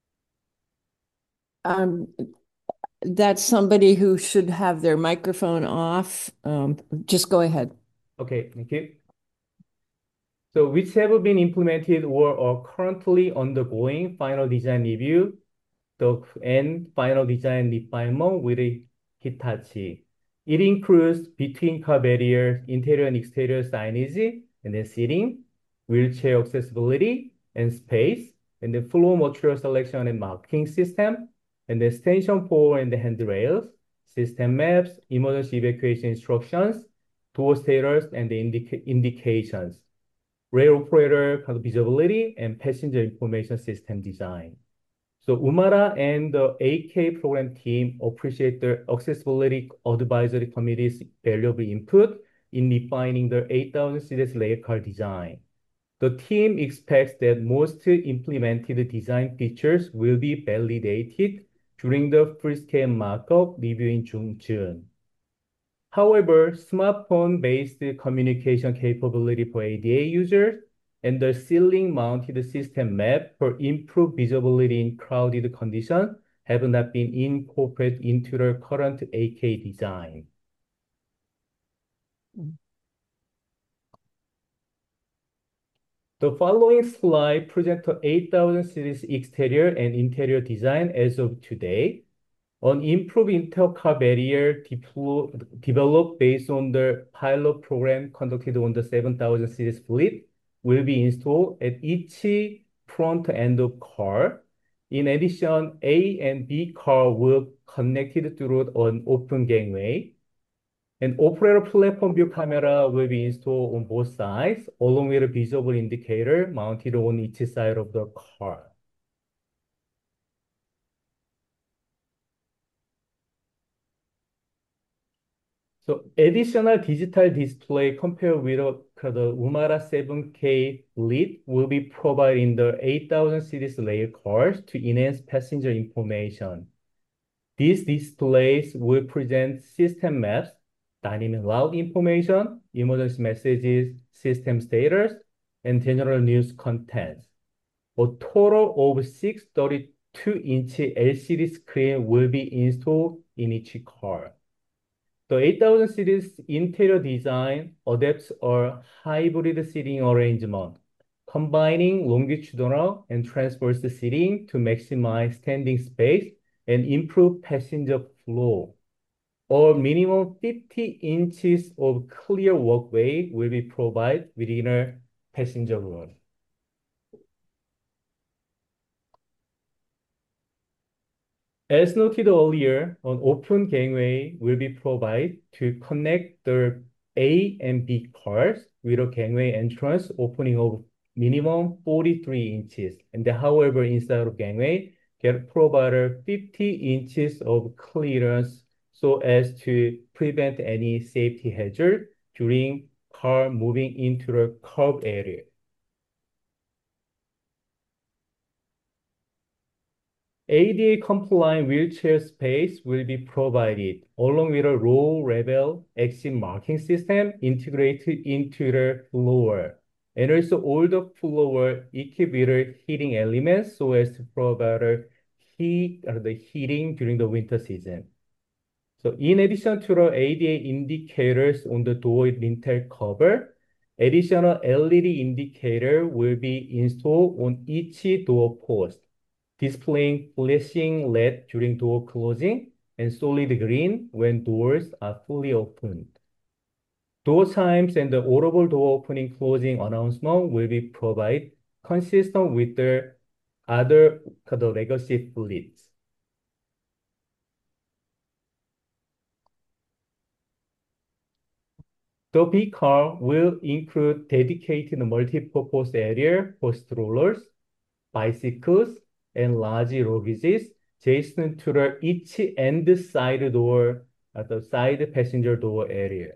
That's somebody who should have their microphone off. Just go ahead. Okay, thank you. So which have been implemented or are currently undergoing final design review and final design refinement with Hitachi. It includes between car barrier, interior and exterior signage, and then seating, wheelchair accessibility and space, and the flow material selection and marking system, and the extension pole and the handrails, system maps, emergency evacuation instructions, door status, and the indications, rail operator visibility, and passenger information system design. So Umara and the 8K program team appreciate the Accessibility Advisory Committee's valuable input in refining the 8000 series rail car design. The team expects that most implemented design features will be validated during the full-scale markup review in June. However, smartphone-based communication capability for ADA users and the ceiling-mounted system map for improved visibility in crowded conditions have not been incorporated into the current AK design. The following slide presents the 8000 series exterior and interior design as of today. An improved intercar barrier developed based on the pilot program conducted on the 7000 series fleet will be installed at each front end of car. In addition, A and B car will connected through an open gangway. An operator platform view camera will be installed on both sides, along with a visible indicator mounted on each side of the car. So additional digital display compared with the Umara 7K lead will be provided in the 8000 series rail cars to enhance passenger information. These displays will present system maps, dynamic route information, emergency messages, system status, and general news contents. A total of 6 32-inch LCD screen will be installed in each car. The 8000 series interior design adapts a hybrid seating arrangement, combining longitudinal and transverse seating to maximize standing space and improve passenger flow. A minimum 50 inches of clear walkway will be provided within a passenger room. As noted earlier, an open gangway will be provided to connect the A and B cars with a gangway entrance opening of minimum 43 inches. And however, inside of gangway, get provided 50 inches of clearance so as to prevent any safety hazard during car moving into the curb area. ADA compliant wheelchair space will be provided along with a low-level exit marking system integrated into the floor. And also all the floor equipped with heating elements so as to provide the heating during the winter season. So in addition to the ADA indicators on the door lintel cover, additional LED indicator will be installed on each door post, displaying flashing LED during door closing and solid green when doors are fully opened. Door chimes and the audible door opening closing announcement will be provided consistent with the other legacy fleets. The B car will include dedicated multi-purpose area for strollers, bicycles, and large luggages adjacent to each end side door at the side passenger door area.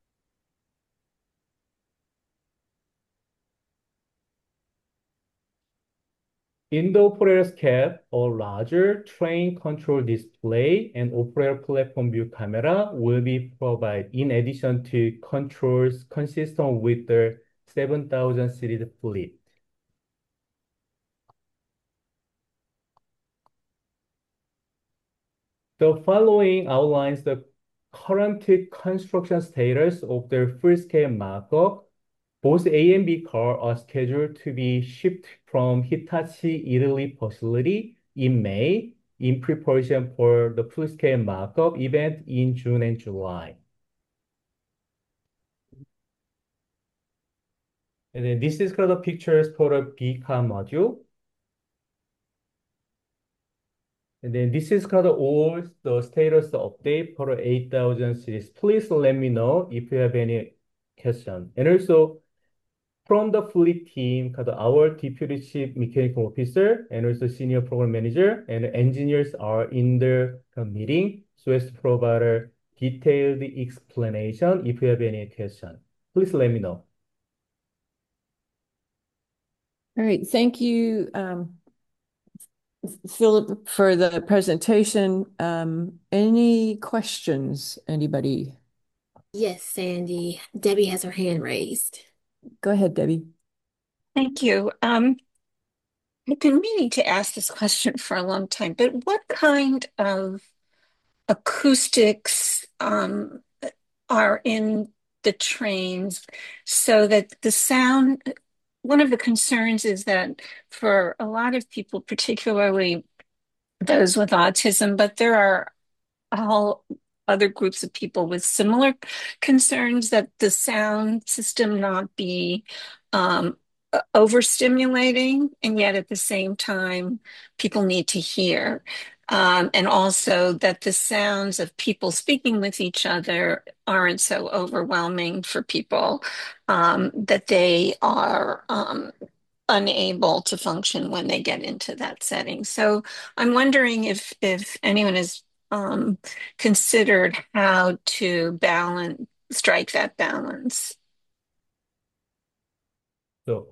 In the operator's cab, a larger train control display and operator platform view camera will be provided in addition to controls consistent with the 7000 series fleet. The following outlines the current construction status of the full-scale markup. Both A and B cars are scheduled to be shipped from Hitachi Italy facility in May in preparation for the full-scale markup event in June and July. And then this is the pictures for the B car module. And then this is all the status update for the 8000 series. Please let me know if you have any question. And also, from the fleet team, our deputy chief mechanical officer and also senior program manager and engineers are in the meeting so as to provide a detailed explanation if you have any question. Please let me know. All right, thank you, Philip, for the presentation. Any questions, anybody? Yes, Sandy. Debbie has her hand raised. Go ahead, Debbie. Thank you. I've been meaning to ask this question for a long time, but what kind of acoustics are in the trains so that the sound, one of the concerns is that for a lot of people, particularly those with autism, but there are all other groups of people with similar concerns that the sound system not be um, overstimulating, and yet at the same time, people need to hear. And also that the sounds of people speaking with each other aren't so overwhelming for people that they are unable to function when they get into that setting. So I'm wondering if anyone has considered how to strike that balance. So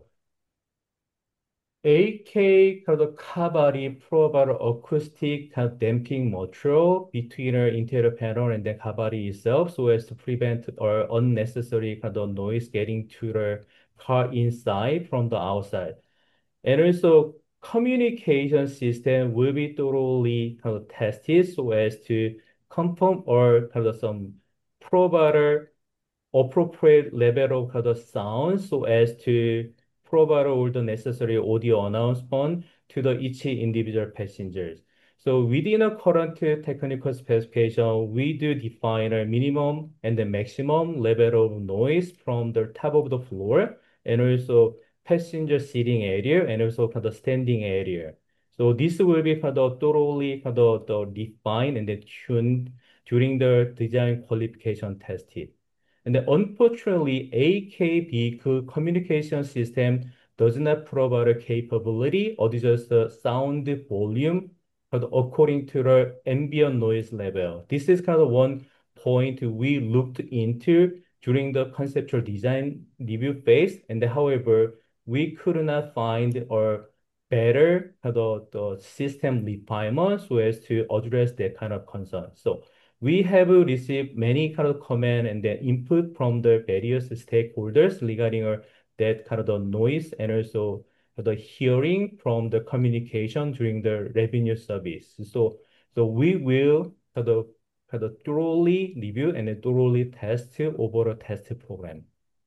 AK kind of Kabari provide acoustic kind of damping material between our interior panel and the Kabari itself so as to prevent or unnecessary kind of noise getting to the car inside from the outside. And also communication system will be thoroughly kind of tested so as to confirm or kind of some provide appropriate level of kind of sound so as to provide all the necessary audio announcement to the each individual passengers. So within a current technical specification, we do define a minimum and the maximum level of noise from the top of the floor and also passenger seating area and also kind of standing area. So this will be kind of thoroughly kind of defined and then tuned during the design qualification tested. And then unfortunately, AK vehicle communication system does not provide a capability or just the sound volume but according to the ambient noise level. This is kind of one point we looked into during the conceptual design review phase. And however, we could not find a better kind of the system refinement so as to address that kind of concern. So we have received many kind of comment and then input from the various stakeholders regarding that kind of the noise and also the hearing from the communication during the revenue service. So we will kind of thoroughly review and then thoroughly test over a test program.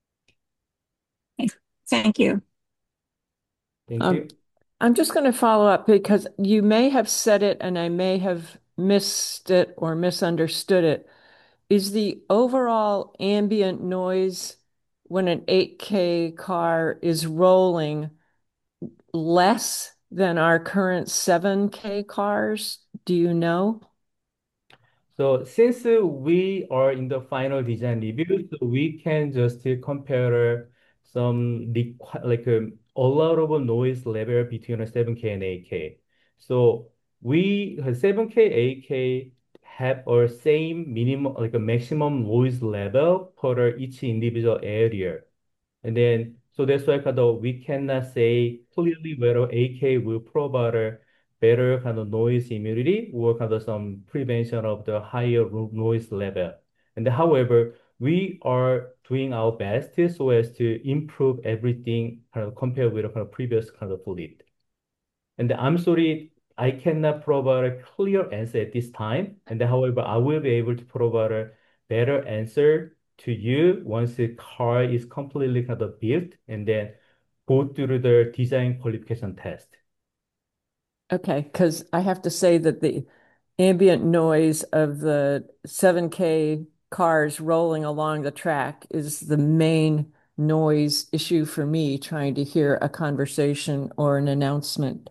Thank you. Thank you. I'm just going to follow up because you may have said it and I may have missed it or misunderstood it. Is the overall ambient noise when an 8K car is rolling less than our current 7K cars? Do you know? So since we are in the final design review, so we can just compare some like allowable noise level between a 7K and 8K. So we 7K, 8K have a same minimum like a maximum noise level for each individual area. And then, so that's why kind of we cannot say clearly whether AK will provide a better kind of noise immunity or kind of some prevention of the higher noise level. And however, we are doing our best so as to improve everything kind of compared with the kind of previous kind of fleet. And I'm sorry, I cannot provide a clear answer at this time. And however, I will be able to provide a better answer to you once the car is completely kind of built and then go through the design qualification test. Okay, because I have to say that the ambient noise of the 7K cars rolling along the track is the main noise issue for me trying to hear a conversation or an announcement.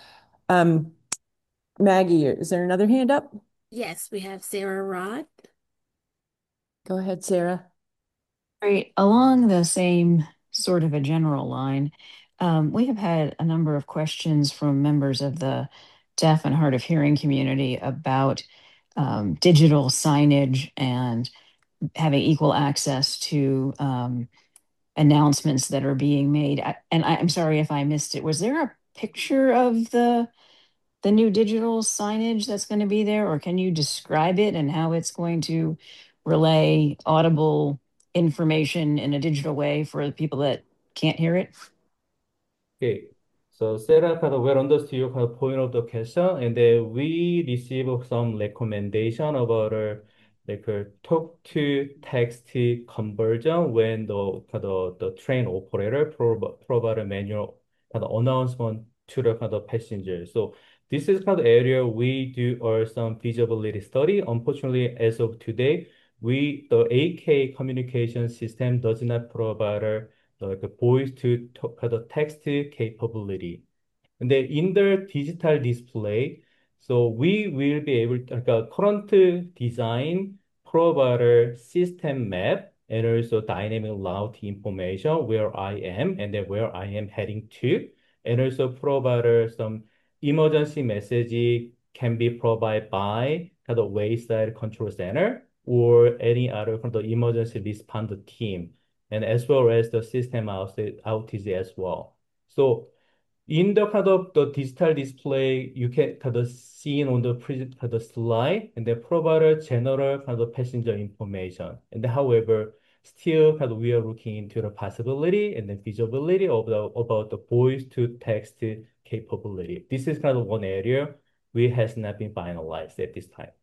Maggie, is there another hand up? Yes, we have Sarah Rod. Go ahead, Sarah. Right. Along the same sort of a general line, we have had a number of questions from members of the deaf and hard of hearing community about digital signage and having equal access to announcements that are being made. I'm sorry if I missed it. Was there a picture of the new digital signage that's going to be there, or can you describe it and how it's going to relay audible information in a digital way for the people that can't hear it? Okay. So Sarah kind of well understood your kind of point of the question, and then we receive some recommendation about like a talk to text conversion when the kind of the train operator provide a manual kind of announcement to the kind of passenger. So this is kind of area we do or some feasibility study. Unfortunately, as of today, the 8K communication system does not provide like a voice to kind of text capability. And then in the digital display, so we will be able to, like a current design provider system map and also dynamic route information where I am and then where I am heading to, and also provider some emergency message can be provided by kind of wayside control center or any other kind of emergency response team, and as well as the system outage as well. So in the kind of the digital display, you can kind of see on the kind of slide and then provide a general kind of passenger information. And then, however, still kind of we are looking into the possibility and the feasibility of about the voice to text capability. This is kind of one area we has not been finalized at this time.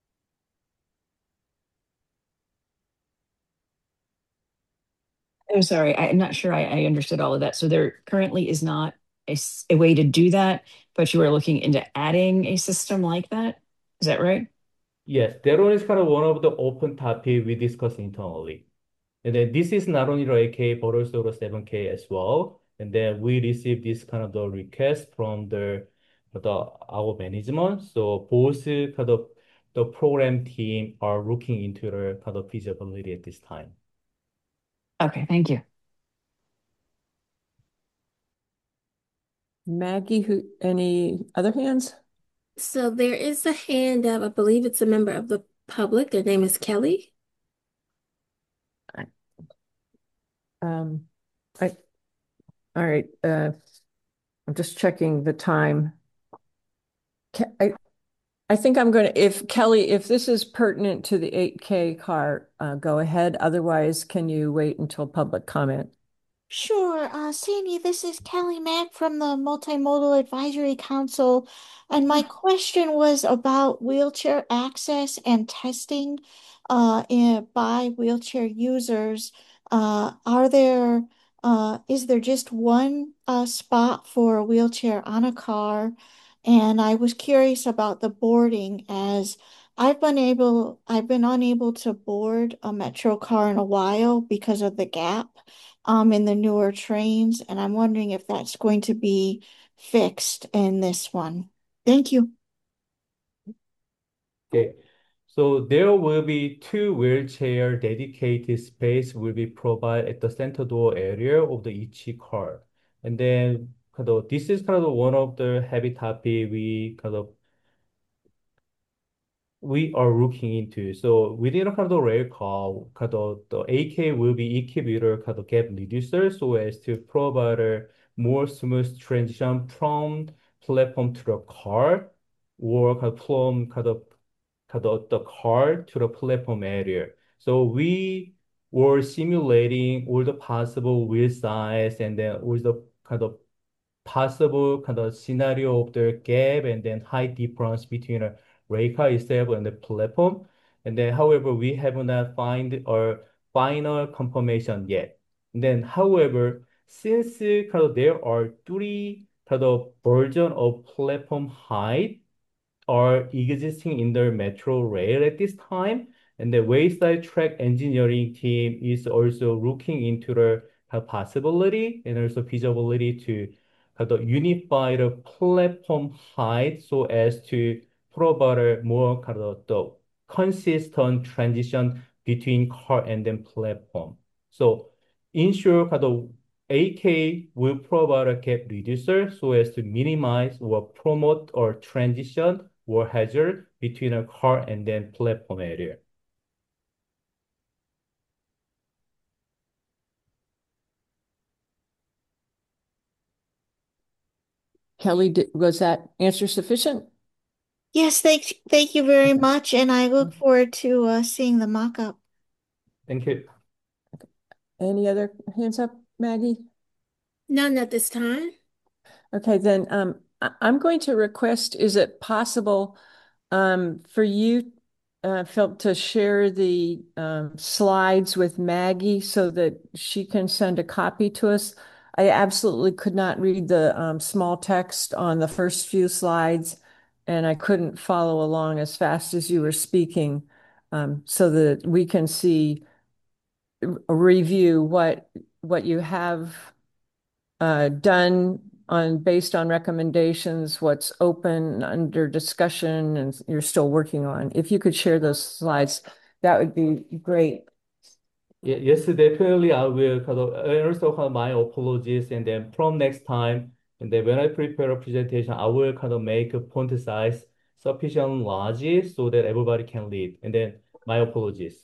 I'm sorry, I'm not sure I understood all of that. So there currently is not a way to do that, but you are looking into adding a system like that? Is that right? Yes, that one is kind of one of the open topic we discuss internally. And then this is not only the 8K, but also the 7K as well. And then we receive this kind of the request from our management. So both kind of the program team are looking into the kind of feasibility at this time. Okay, thank you. Maggie, any other hands? So there is a hand up. I believe it's a member of the public. Their name is Kelly. Um, I, all right. I'm just checking the time. I think I'm going to, if Kelly, if this is pertinent to the 8K car, go ahead. Otherwise, can you wait until public comment? Sure. Sandy, this is Kelly Mack from the Multimodal Advisory Council. And my question was about wheelchair access and testing by wheelchair users. Is there just one spot for a wheelchair on a car? And I was curious about the boarding as I've been unable to board a metro car in a while because of the gap in the newer trains, and I'm wondering if that's going to be fixed in this one. Thank you. Okay. So there will be two wheelchair dedicated space will be provided at the center door area of the each car. And then kind of this is kind of one of the heavy topic we are looking into. So within a kind of the rail car, kind of the AK will be equipped with a kind of gap reducer so as to provide a more smooth transition from platform to the car or kind of the car to the platform area. So we were simulating all the possible wheel size and then all the kind of possible kind of scenario of the gap and then height difference between a rail car itself and the platform. And then, however, we have not find a final confirmation yet. And then, however, since kind of there are three kind of version of platform height, are existing in the metro rail at this time. And the wayside track engineering team is also looking into the possibility and also feasibility to kind of unify the platform height so as to provide a more kind of the consistent transition between car and then platform. So ensure kind of AK will provide a gap reducer so as to minimize or promote or transition or hazard between a car and then platform area. Kelly, was that answer sufficient? Yes, thank you very much, and I look forward to seeing the mock-up. Thank you. Any other hands up, Maggie? None at this time. Okay, then I'm going to request, is it possible for you, Phil, to share the slides with Maggie so that she can send a copy to us? I absolutely could not read the small text on the first few slides, and I couldn't follow along as fast as you were speaking, so that we can see, review what you have done based on recommendations, what's open under discussion and you're still working on. If you could share those slides, that would be great. Yes, definitely I will and also my apologies, and then from next time, and then when I prepare a presentation, I will make a font size sufficient large so that everybody can read. And then my apologies.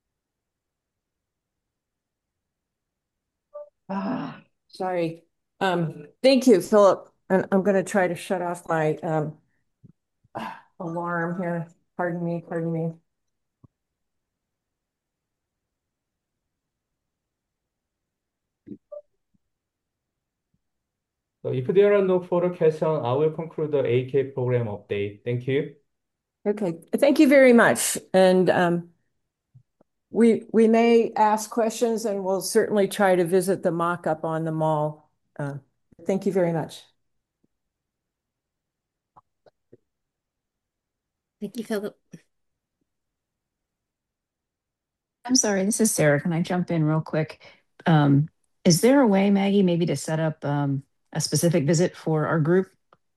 Sorry. Thank you, Philip. And I'm going to try to shut off my alarm here. Pardon me, pardon me. So if there are no further questions, I will conclude the AK program update. Thank you. Okay, thank you very much. And we may ask questions and we'll certainly try to visit the mock-up on the mall. Thank you very much. Thank you, Philip. I'm sorry, this is Sarah. Can I jump in real quick? Is there a way, Maggie, maybe to set up a specific visit for our group?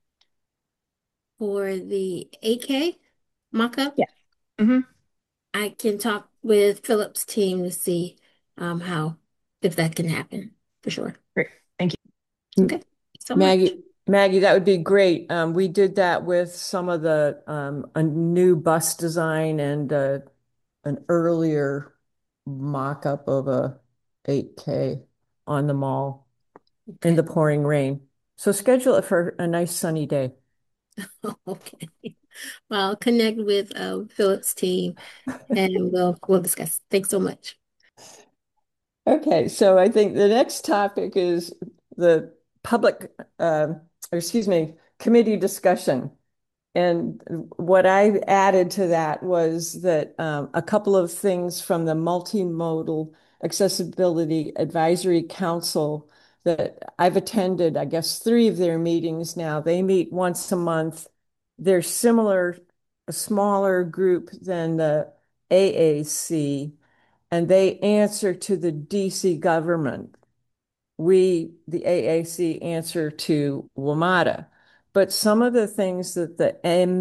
For the AK mock-up? Yeah. Mm-hmm. I can talk with Philip's team to see if that can happen for sure. Great. Thank you. Okay. So much. Maggie, that would be great. We did that with some of the a new bus design and an earlier mock-up of a 8K on the mall in the pouring rain. So schedule it for a nice sunny day. Okay. Well, I'll connect with Philip's team and we'll discuss. Thanks so much. Okay, so I think the next topic is the public, committee discussion. And what I added to that was that a couple of things from the Multimodal Accessibility Advisory Council that I've attended, I guess, 3 of their meetings now. They meet once a month. They're similar, a smaller group than the AAC, and they answer to the DC government. We, the AAC, answer to WMATA. But some of the things that the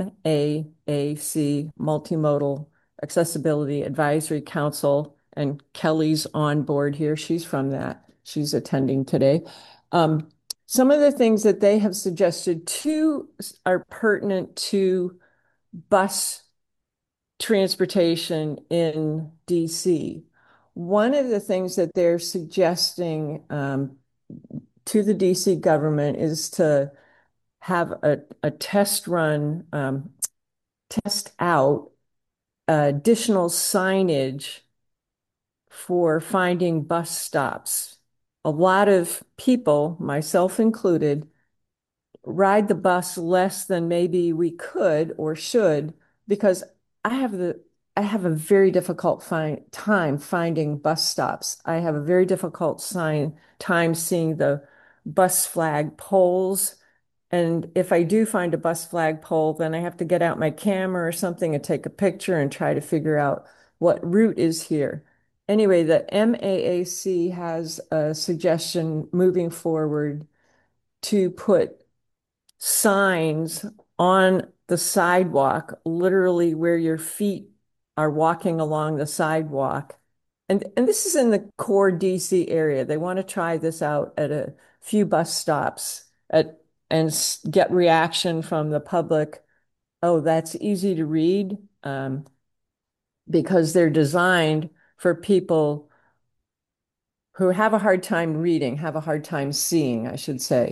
MAAC, Multimodal Accessibility Advisory Council, and Kelly's on board here, she's from that, she's attending today. Some of the things that they have suggested too are pertinent to bus transportation in DC. One of the things that they're suggesting to the DC government is to have a test run, test out additional signage for finding bus stops. A lot of people, myself included, ride the bus less than maybe we could or should because I have a very difficult time finding bus stops. I have a very difficult time seeing the bus flag poles. And if I do find a bus flag pole, then I have to get out my camera or something and take a picture and try to figure out what route is here. Anyway, the MAAC has a suggestion moving forward to put signs on the sidewalk, literally where your feet are walking along the sidewalk. And this is in the core DC area. They want to try this out at a few bus stops and get reaction from the public. Oh, that's easy to read, because they're designed for people who have a hard time reading, have a hard time seeing, I should say.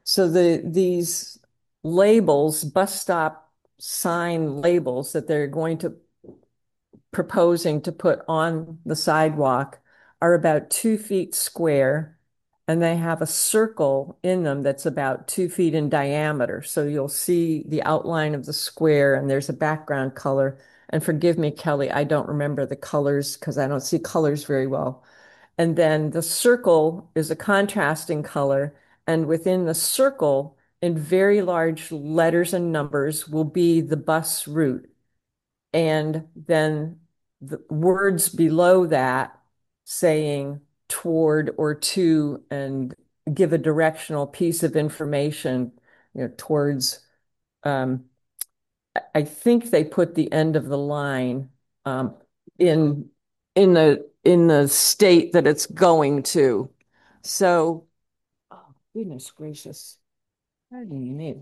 So these labels, bus stop sign labels that they're going to proposing to put on the sidewalk are about 2 feet square, and they have a circle in them that's about 2 feet in diameter. So you'll see the outline of the square, and there's a background color. And forgive me, Kelly, I don't remember the colors because I don't see colors very well. And then the circle is a contrasting color, and within the circle, in very large letters and numbers, will be the bus route. And then the words below that saying toward or to, and give a directional piece of information, towards, um, I think they put the end of the line um, in in the state that it's going to. So, oh goodness gracious, pardon me.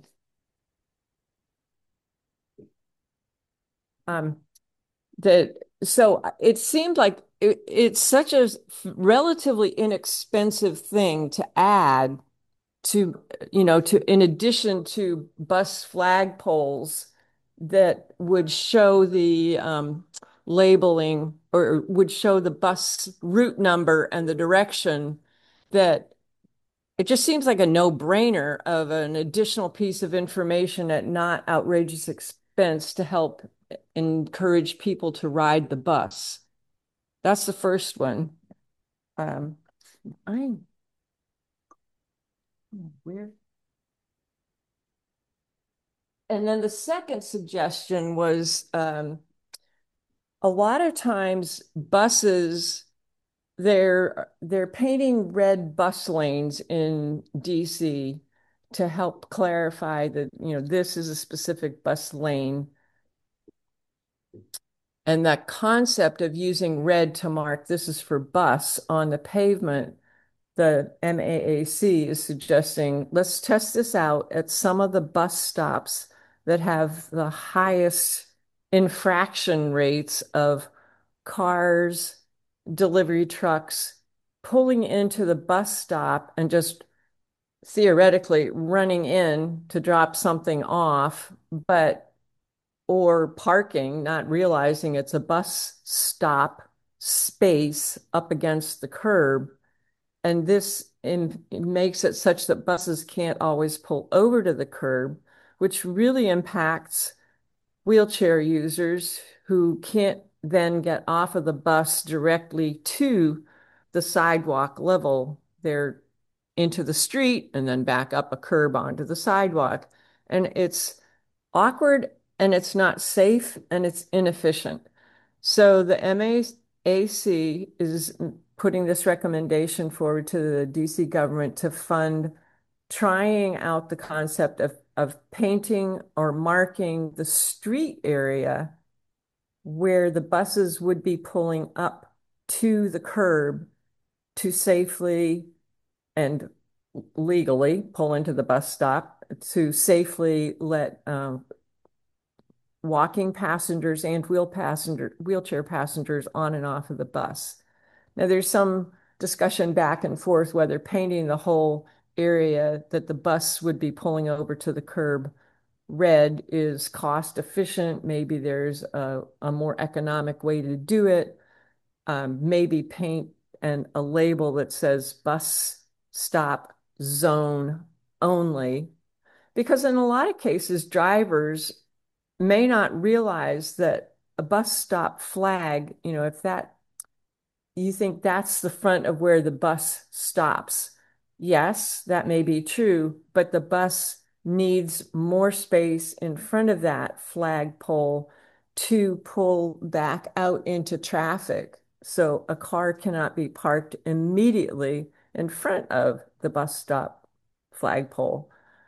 Um, that so it seemed like it's such a relatively inexpensive thing to add to, in addition to bus flagpoles that would show the labeling, or would show the bus route number and the direction, that it just seems like a no-brainer of an additional piece of information at not outrageous expense to help encourage people to ride the bus. That's the first one. I where And then the second suggestion was a lot of times buses, they're painting red bus lanes in DC to help clarify that, this is a specific bus lane. And that concept of using red to mark this is for bus on the pavement, the MAAC is suggesting let's test this out at some of the bus stops that have the highest infraction rates of cars, delivery trucks pulling into the bus stop and just theoretically running in to drop something off, or parking, not realizing it's a bus stop space up against the curb. And this makes it such that buses can't always pull over to the curb, which really impacts wheelchair users who can't then get off of the bus directly to the sidewalk level. They're into the street and then back up a curb onto the sidewalk. And it's awkward, and it's not safe, and it's inefficient. So the MAAC is putting this recommendation forward to the DC government to fund trying out the concept of painting or marking the street area where the buses would be pulling up to the curb to safely and legally pull into the bus stop, to safely let walking passengers and wheelchair passengers on and off of the bus. Now, there's some discussion back and forth whether painting the whole area that the bus would be pulling over to the curb red is cost efficient. Maybe there's a more economic way to do it. Maybe paint a label that says bus stop zone only, because in a lot of cases, drivers may not realize that a bus stop flag, if that you think that's the front of where the bus stops. Yes, that may be true, but the bus needs more space in front of that flagpole to pull back out into traffic. So a car cannot be parked immediately in front of the bus stop flagpole.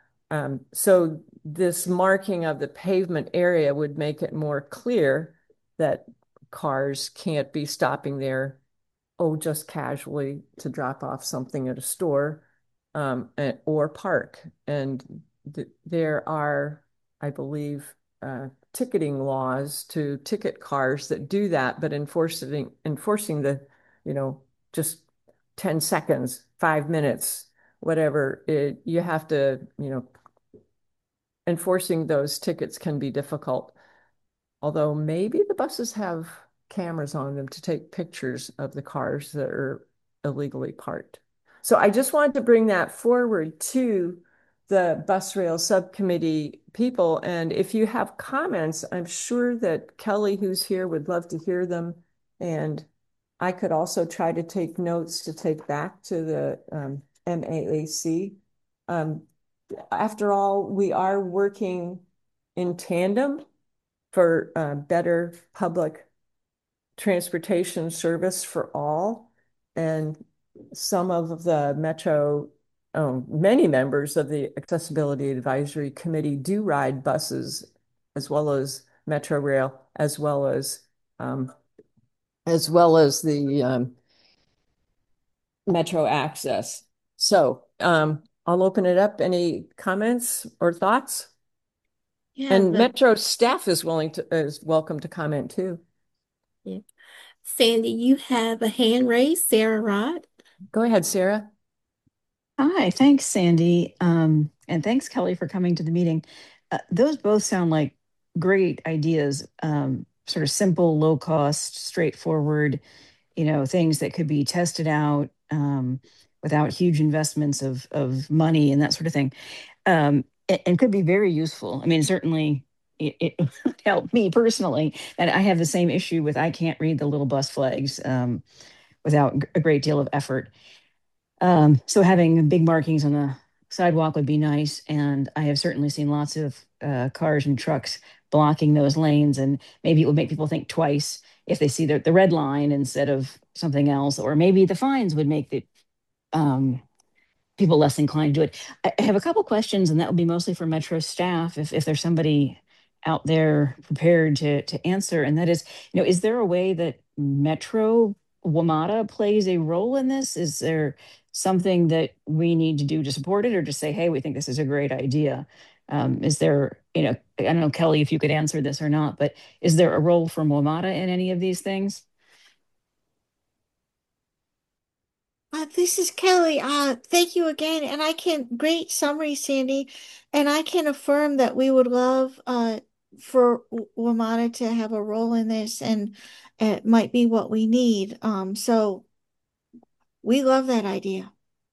So this marking of the pavement area would make it more clear that cars can't be stopping there, just casually to drop off something at a store, or park. And there are, I believe, ticketing laws to ticket cars that do that, but enforcing the, just 10 seconds, 5 minutes, whatever, you have to, enforcing those tickets can be difficult. Although maybe the buses have cameras on them to take pictures of the cars that are illegally parked. So I just wanted to bring that forward to the bus rail subcommittee people. And if you have comments, I'm sure that Kelly, who's here, would love to hear them. And I could also try to take notes to take back to the MAAC. After all, we are working in tandem for better public transportation service for all. And some of the many members of the Accessibility Advisory Committee do ride buses as well as Metro Rail, as well as the Metro Access. So I'll open it up. Any comments or thoughts? Yeah, And Metro staff is welcome to comment too. yeah. Sandy, you have a hand raised, Sarah Rod. Go ahead, Sarah. Hi, thanks, Sandy. And thanks, Kelly, for coming to the meeting. Those both sound like great ideas, sort of simple, low cost, straightforward, things that could be tested out without huge investments of money and that sort of thing. And could be very useful. I mean, certainly it helped me personally. And I have the same issue with I can't read the little bus flags without a great deal of effort. So having big markings on the sidewalk would be nice. And I have certainly seen lots of cars and trucks blocking those lanes. And maybe it would make people think twice if they see the red line instead of something else. Or maybe the fines would make the people less inclined to do it. I have a couple questions, and that would be mostly for Metro staff, if there's somebody out there prepared to answer. And that is there a way that Metro WMATA plays a role in this? Is there something that we need to do to support it, or just say, hey, we think this is a great idea? Is there, I don't know, Kelly, if you could answer this or not, but is there a role for WMATA in any of these things? This is Kelly. Thank you again. And great summary, Sandy. And I can affirm that we would love for WMATA to have a role in this, and it might be what we need. So we love that idea.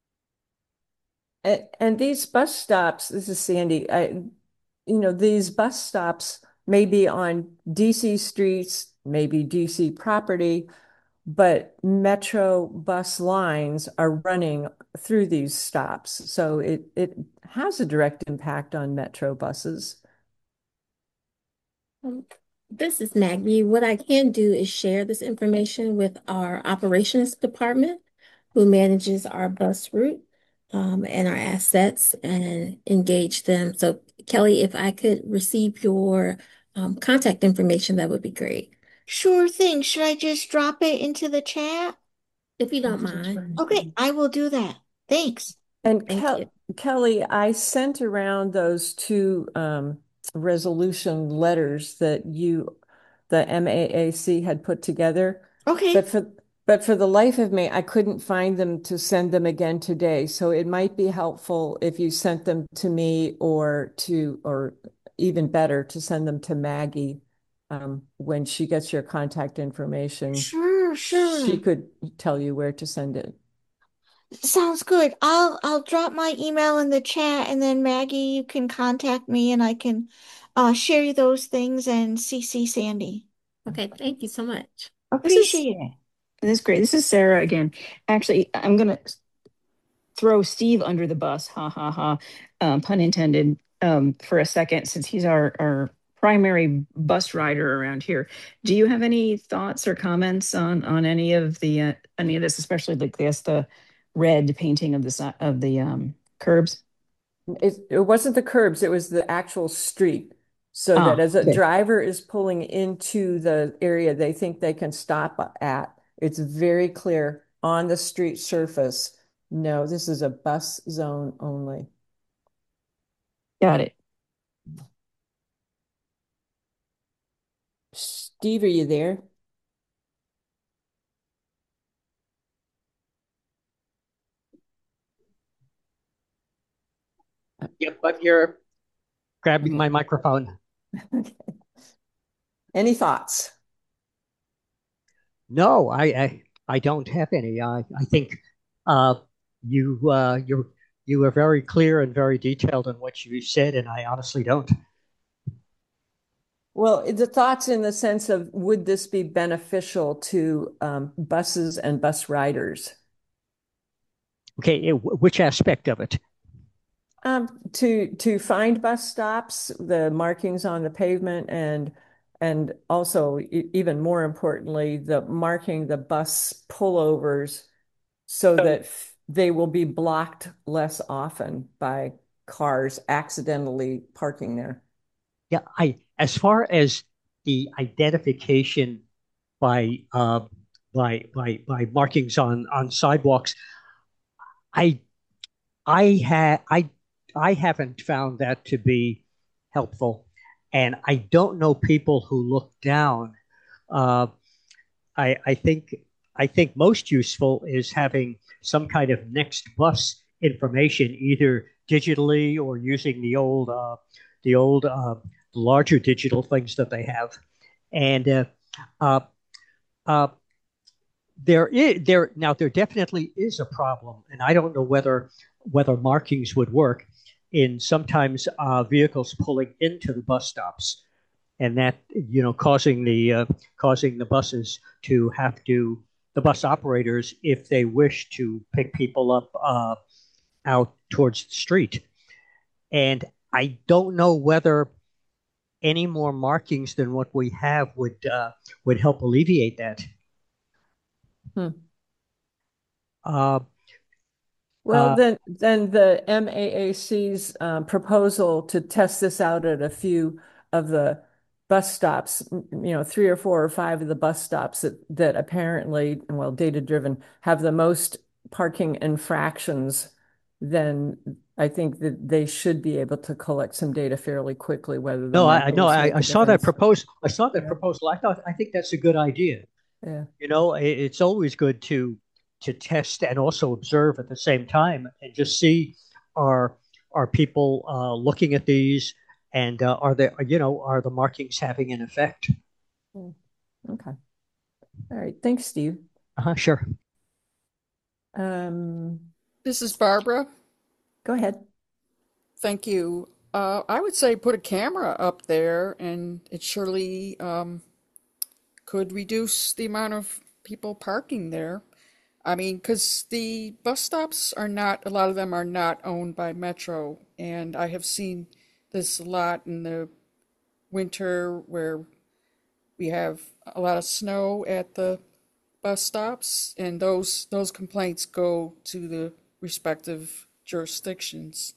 And these bus stops, this is Sandy, these bus stops may be on DC streets, maybe DC property, but Metro bus lines are running through these stops. So it has a direct impact on Metro buses. This is Maggie. What I can do is share this information with our operations department, who manages our bus route and our assets, and engage them. So, Kelly, if I could receive your contact information, that would be great. Sure thing. Should I just drop it into the chat? If you don't mind. Okay, I will do that. Thanks. And Thank you. Kelly, I sent around those two resolution letters that the MAAC had put together. Okay. But for the life of me, I couldn't find them to send them again today. So it might be helpful if you sent them to me, or even better, to send them to Maggie when she gets your contact information. Sure. She could tell you where to send it. Sounds good. I'll drop my email in the chat, and then Maggie, you can contact me, and I can share you those things and CC Sandy. Okay, thank you so much. Appreciate it. This is great. This is Sarah again. Actually, I'm going to throw Steve under the bus, ha ha ha, pun intended, for a second, since he's our primary bus rider around here. Do you have any thoughts or comments on any of this, especially like the red painting of the curbs? It wasn't the curbs, it was the actual street. So that as a driver is pulling into the area they think they can stop at, it's very clear on the street surface. No, this is a bus zone only. Got it. Steve, are you there? but you're grabbing my microphone. Okay. Any thoughts? No, I don't have any. I think uh, you were very clear and very detailed in what you said, and I honestly don't. Well, the thoughts in the sense of would this be beneficial to buses and bus riders? Okay, which aspect of it? To find bus stops, the markings on the pavement, and also even more importantly, the marking the bus pullovers so that they will be blocked less often by cars accidentally parking there. Yeah, as far as the identification by by markings on sidewalks, I I haven't found that to be helpful, and I don't know people who look down. Uh, I think most useful is having some kind of next bus information, either digitally or using the old larger digital things that they have, and uh, uh, there definitely is a problem, and I don't know whether markings would work in sometimes vehicles pulling into the bus stops, and that causing the buses to have to the bus operators, if they wish to pick people up out towards the street. And I don't know whether any more markings than what we have would help alleviate that. Hmm. Uh, Well, then the MAAC's proposal to test this out at a few of the bus stops, 3 or 4 or 5 of the bus stops that apparently, well, data-driven, have the most parking infractions, then I think that they should be able to collect some data fairly quickly, whether the no, markings make I a saw that difference. proposal. I saw that proposal. I think that's a good idea. Yeah. It's always good to test and also observe at the same time and just see are are people looking at these, and are the markings having an effect? Okay. All right. Thanks, Steve. Sure. This is Barbara. Go ahead. Thank you. I would say put a camera up there, and it surely could reduce the amount of people parking there. I mean, because the bus stops are not, a lot of them are not owned by Metro, and I have seen this a lot in the winter where we have a lot of snow at the bus stops, and those complaints go to the respective jurisdictions.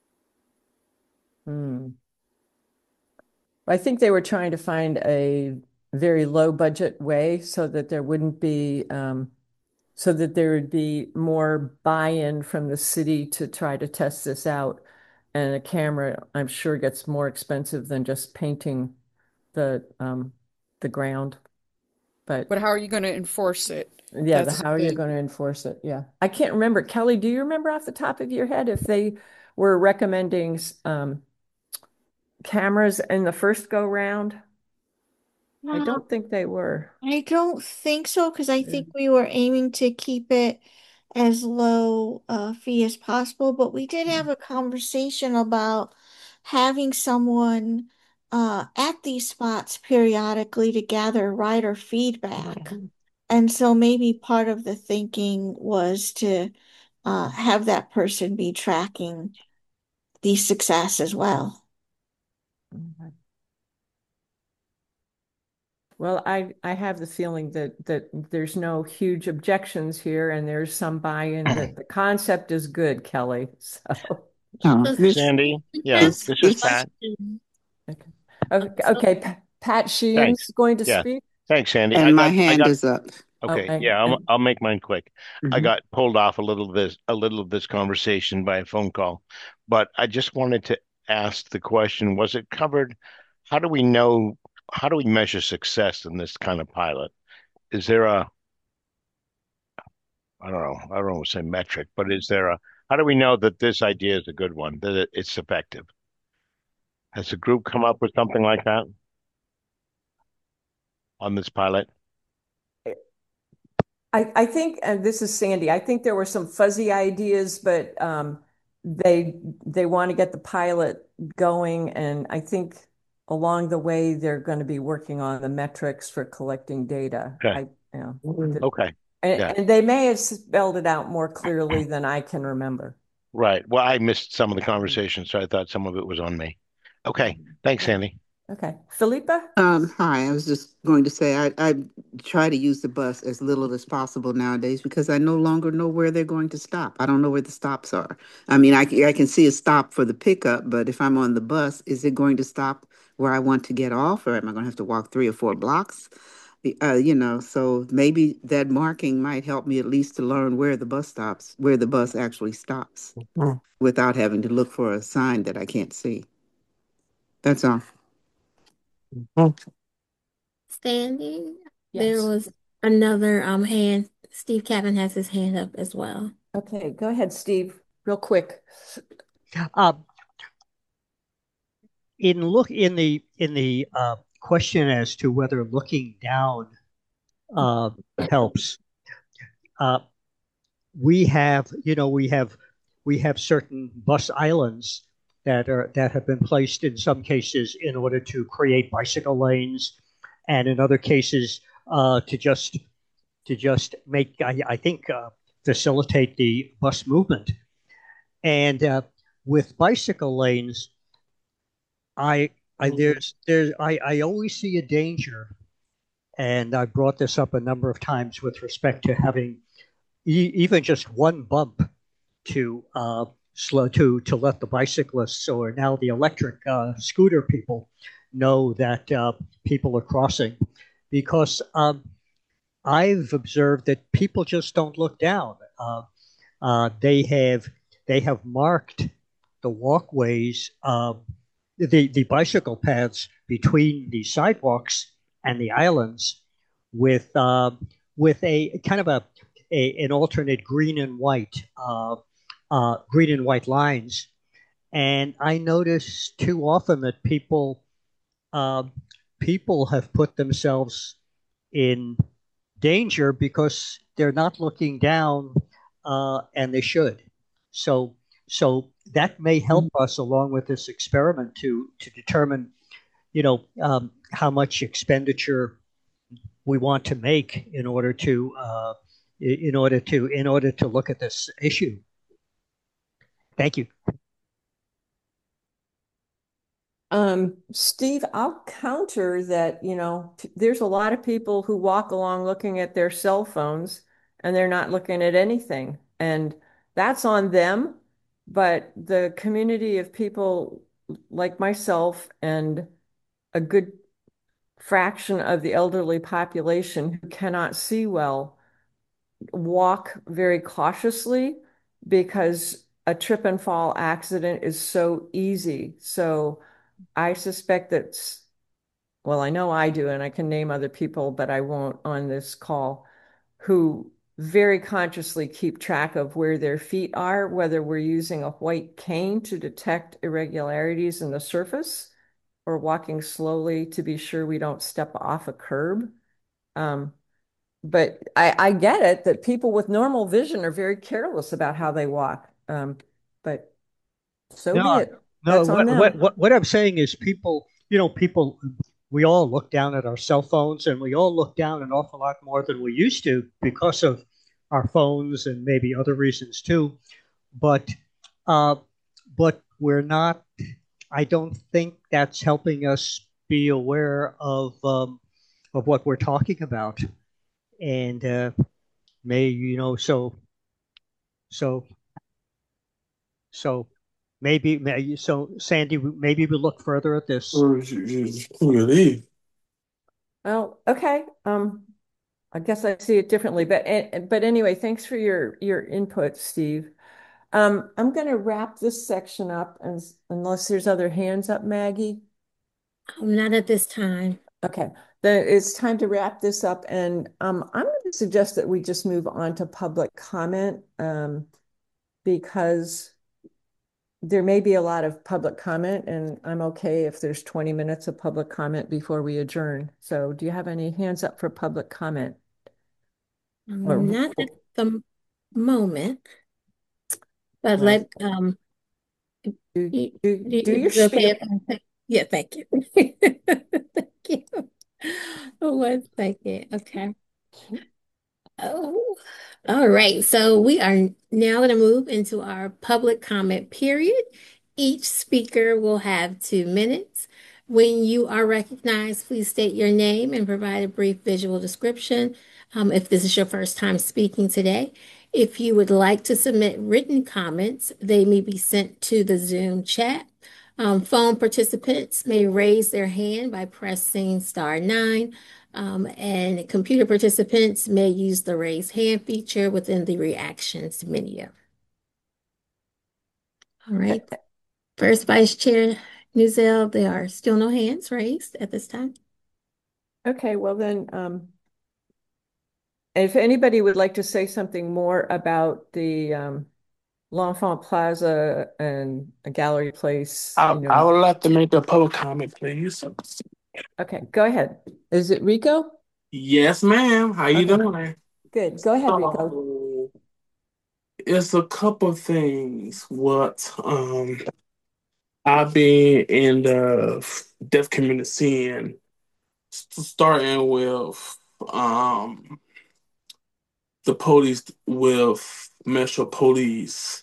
I think they were trying to find a very low budget way so that there wouldn't be so that there would be more buy-in from the city to try to test this out. And a camera, I'm sure, gets more expensive than just painting the ground. But how are you going to enforce it? Yeah, how are you going to enforce it? Yeah. I can't remember. Kelly, do you remember off the top of your head if they were recommending cameras in the first go round? I don't think they were. I don't think so, because I think we were aiming to keep it as low fee as possible. But we did have a conversation about having someone at these spots periodically to gather rider feedback. And so maybe part of the thinking was to have that person be tracking the success as well. Well, I have the feeling that there's no huge objections here, and there's some buy-in that the concept is good, Kelly. So, Sandy, yeah, this is Pat. Okay, Pat Sheehan's going to speak. Thanks, Sandy. And my hand is up. Okay, I'll make mine quick. I got pulled off a little of this conversation by a phone call, but I just wanted to ask the question: was it covered? How do we know? How do we measure success in this kind of pilot? Is there I don't know, I don't want to say metric, but is there How do we know that this idea is a good one, that it's effective? Has the group come up with something like that on this pilot? I think, and this is Sandy, I think there were some fuzzy ideas, but they want to get the pilot going, and I think along the way they're going to be working on the metrics for collecting data. Okay. Okay. Yeah. And they may have spelled it out more clearly than I can remember. Right. Well, I missed some of the conversation, so I thought some of it was on me. Okay. Thanks, Sandy. Okay. Philippa? Hi, I was just going to say I try to use the bus as little as possible nowadays because I no longer know where they're going to stop. I don't know where the stops are. I mean, I can see a stop for the pickup, but if I'm on the bus, is it going to stop where I want to get off, or am I going to have to walk 3 or 4 blocks? So maybe that marking might help me at least to learn where the bus stops, where the bus actually stops, without having to look for a sign that I can't see. That's all. Sandy, there Yes. was another hand. Steve Cabin has his hand up as well. Okay, go ahead, Steve, real quick. In the question as to whether looking down helps, we have certain bus islands that have been placed in some cases in order to create bicycle lanes, and in other cases to just make I think facilitate the bus movement. And with bicycle lanes, I always see a danger, and I brought this up a number of times with respect to having even just one bump to slow to let the bicyclists, or now the electric scooter people, know that people are crossing, because I've observed that people just don't look down. They have marked the walkways, the bicycle paths between the sidewalks and the islands with a kind of an alternate green and white lines. And I notice too often that people have put themselves in danger because they're not looking down, and they should. So that may help us along with this experiment to determine, how much expenditure we want to make in order to look at this issue. Thank you. Steve, I'll counter that, there's a lot of people who walk along looking at their cell phones and they're not looking at anything. And that's on them. But the community of people like myself and a good fraction of the elderly population who cannot see well walk very cautiously because a trip and fall accident is so easy. So I suspect that, well, I know I do, and I can name other people, but I won't on this call, who very consciously keep track of where their feet are, whether we're using a white cane to detect irregularities in the surface or walking slowly to be sure we don't step off a curb. But I get it that people with normal vision are very careless about how they walk. But so be it. No, That's on them. what I'm saying is people, we all look down at our cell phones, and we all look down an awful lot more than we used to because of our phones and maybe other reasons too. But we're not, I don't think that's helping us be aware of what we're talking about. And so Sandy, maybe we look further at this. Well, okay. I guess I see it differently, but anyway, thanks for your input, Steve. I'm going to wrap this section up, unless there's other hands up, Maggie. Not at this time. Okay, then it's time to wrap this up, and I'm going to suggest that we just move on to public comment, because there may be a lot of public comment, and I'm okay if there's 20 minutes of public comment before we adjourn. So do you have any hands up for public comment? Not at the moment, but Well, do your spiel. Yeah, thank you. Thank you. 1 second. Okay. Oh, all right. So we are now going to move into our public comment period. Each speaker will have 2 minutes. When you are recognized, please state your name and provide a brief visual description. If this is your first time speaking today, if you would like to submit written comments, they may be sent to the Zoom chat. Phone participants may raise their hand by pressing *9. And computer participants may use the raise hand feature within the reactions menu. All right. First Vice Chair Newsell, there are still no hands raised at this time. Okay, well then, if anybody would like to say something more about the L'Enfant Plaza and Gallery Place, I would like to make a public comment, please. Okay, go ahead. Is it Rico? Yes, ma'am. How you doing? Good. Go ahead, Rico. It's a couple of things. I've been in the deaf community seeing, starting with the police with Metro Police.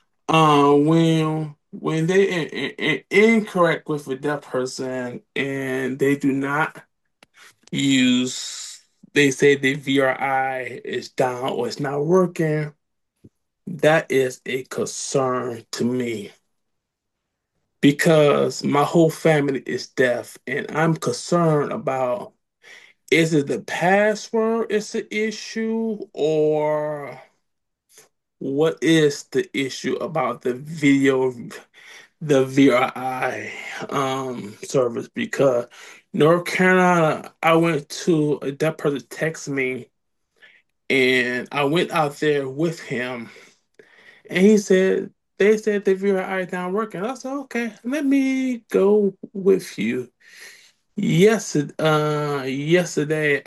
When they incorrect with a deaf person and they do not use, they say the VRI is down or it's not working, that is a concern to me because my whole family is deaf and I'm concerned about, is it the password is the issue, or what is the issue about the VRI service? Because North Carolina, I went to a deaf person text me and I went out there with him and they said the VRI is not working. I said, okay, let me go with you. Yesterday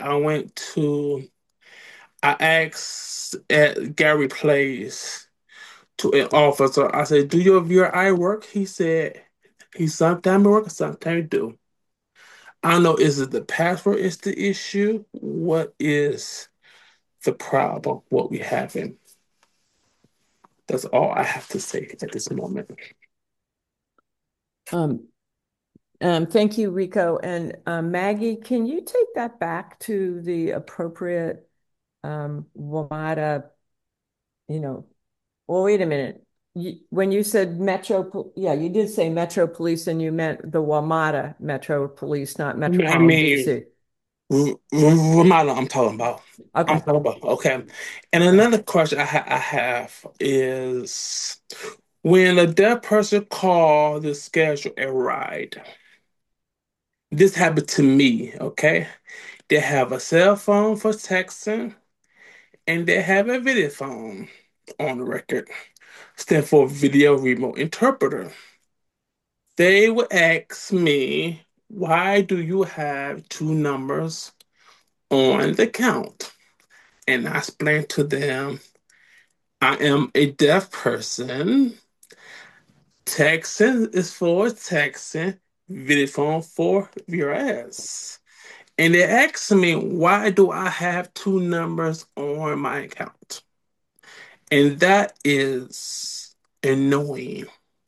I asked at Gary Place to an officer. I said, "Do your VRI work?" He said, "He sometimes work, sometimes do." I don't know. Is it the password is the issue? What is the problem? What we having? That's all I have to say at this moment. Thank you, Rico. And Maggie, can you take that back to the appropriate WMATA, well, wait a minute. When you said Metro, yeah, you did say Metro Police and you meant the WMATA Metro Police, not Metropolitan DC. WMATA I'm talking about. Okay. Okay. And another question I have is, when a deaf person calls to schedule a ride, this happened to me, okay? They have a cell phone for texting and they have a video phone on the record. Stand for video remote interpreter. They would ask me, why do you have two numbers on the count? And I explained to them, I am a deaf person. Texting is for texting, video phone for VRS. And they asked me, why do I have two numbers on my account? And that is annoying.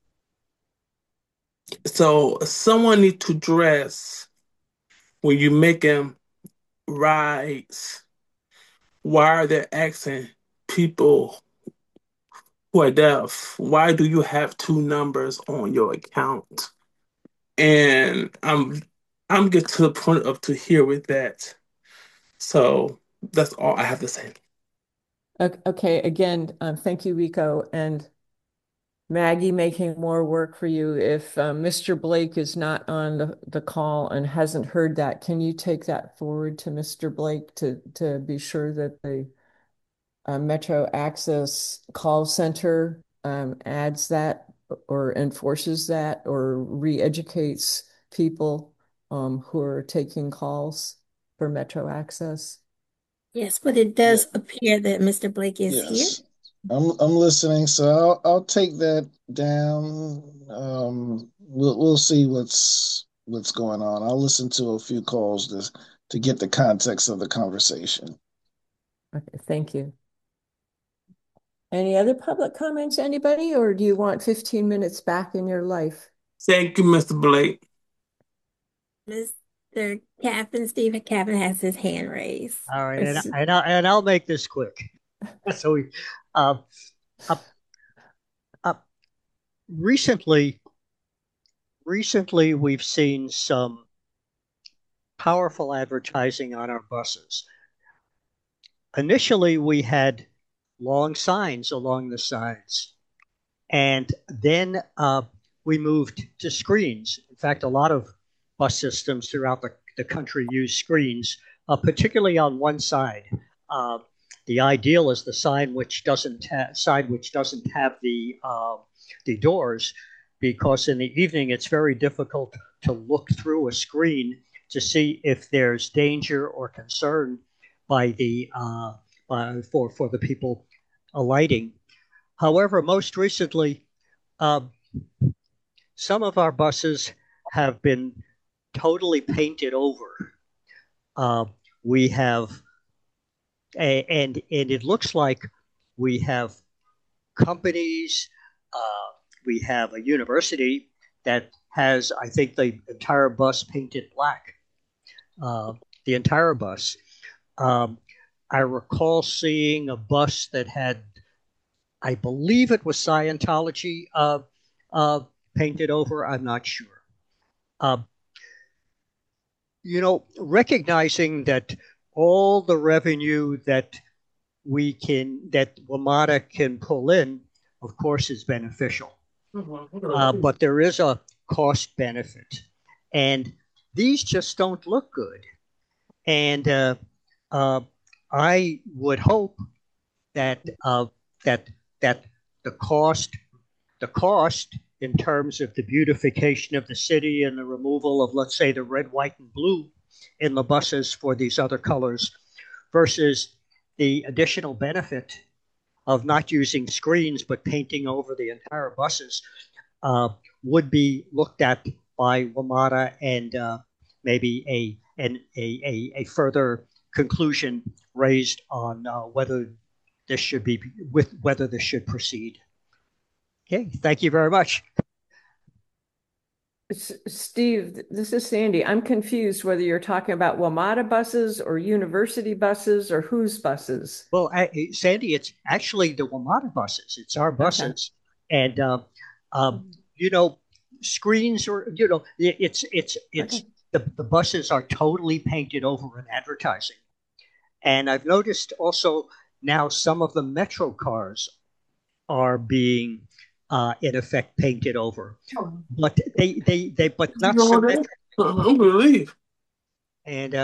So someone needs to address, when you make them rides, why are they asking people who are deaf, why do you have two numbers on your account? And I'm getting to the point of to hear with that. So that's all I have to say. Okay. Again, thank you, Rico. And Maggie, making more work for you. If Mr. Blake is not on the call and hasn't heard that, can you take that forward to Mr. Blake to be sure that the Metro Access call center adds that or enforces that or re-educates people who are taking calls for Metro access? Yes, but it Yeah, does appear that Mr. Blake is here. yes. I'm listening, so I'll take that down. We'll see what's going on. I'll listen to a few calls to get the context of the conversation. Okay, thank you. Any other public comments, anybody, or do you want 15 minutes back in your life? Thank you, Mr. Blake. Mr. Captain Stephen Captain has his hand raised. All right, and I'll make this quick. So we, uh, uh, uh, recently we've seen some powerful advertising on our buses. Initially, we had long signs along the sides, and then we moved to screens. In fact, a lot of bus systems throughout the country use screens, particularly on one side. The ideal is the side which doesn't have the doors, because in the evening it's very difficult to look through a screen to see if there's danger or concern by the for the people alighting. However, most recently, some of our buses have been totally painted over. We have, and it looks like we have companies. We have a university that has, I think, the entire bus painted black. The entire bus. I recall seeing a bus that had, I believe it was Scientology painted over. I'm not sure. Recognizing that all the revenue that WMATA can pull in, of course, is beneficial. But there is a cost benefit, and these just don't look good. And I would hope that the cost in terms of the beautification of the city and the removal of, let's say, the red, white, and blue in the buses for these other colors versus the additional benefit of not using screens but painting over the entire buses would be looked at by WMATA, and maybe a further conclusion raised on whether this should proceed. Okay, thank you very much. Steve, this is Sandy. I'm confused whether you're talking about WMATA buses or university buses or whose buses. Well, Sandy, it's actually the WMATA buses. It's our buses, okay. And screens or it's okay. The buses are totally painted over in advertising, and I've noticed also now some of the Metro cars are being in effect painted over, but but not symmetric. I believe. And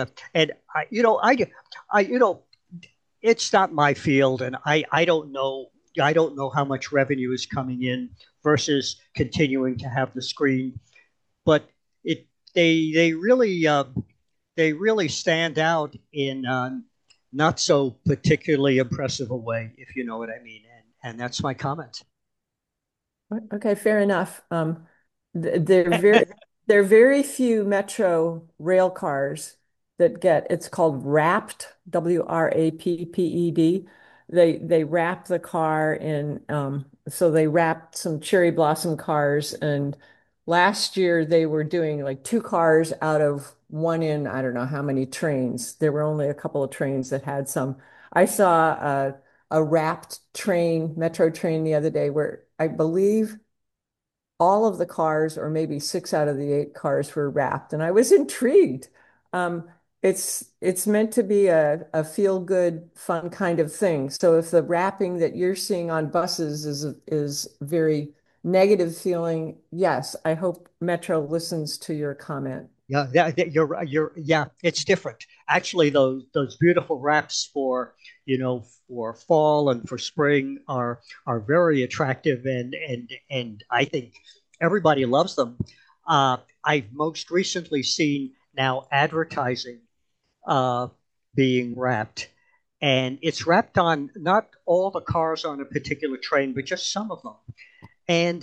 it's not my field, and I don't know how much revenue is coming in versus continuing to have the screen, but they really stand out in not so particularly impressive a way, if you know what I mean, and that's my comment. Okay, fair enough. There are very few Metro rail cars that it's called wrapped, WRAPPED. They wrap the car in, so they wrapped some cherry blossom cars, and last year they were doing like 2 cars out of one in, I don't know how many trains. There were only a couple of trains that had some. I saw a wrapped train, Metro train the other day where I believe all of the cars, or maybe 6 out of the 8 cars, were wrapped, and I was intrigued. It's meant to be a feel-good, fun kind of thing. So if the wrapping that you're seeing on buses is very negative feeling, yes, I hope Metro listens to your comment. Yeah, it's different. Actually, those beautiful wraps for, for fall and for spring are very attractive, and I think everybody loves them. I've most recently seen now advertising uh, being wrapped, and it's wrapped on not all the cars on a particular train, but just some of them. And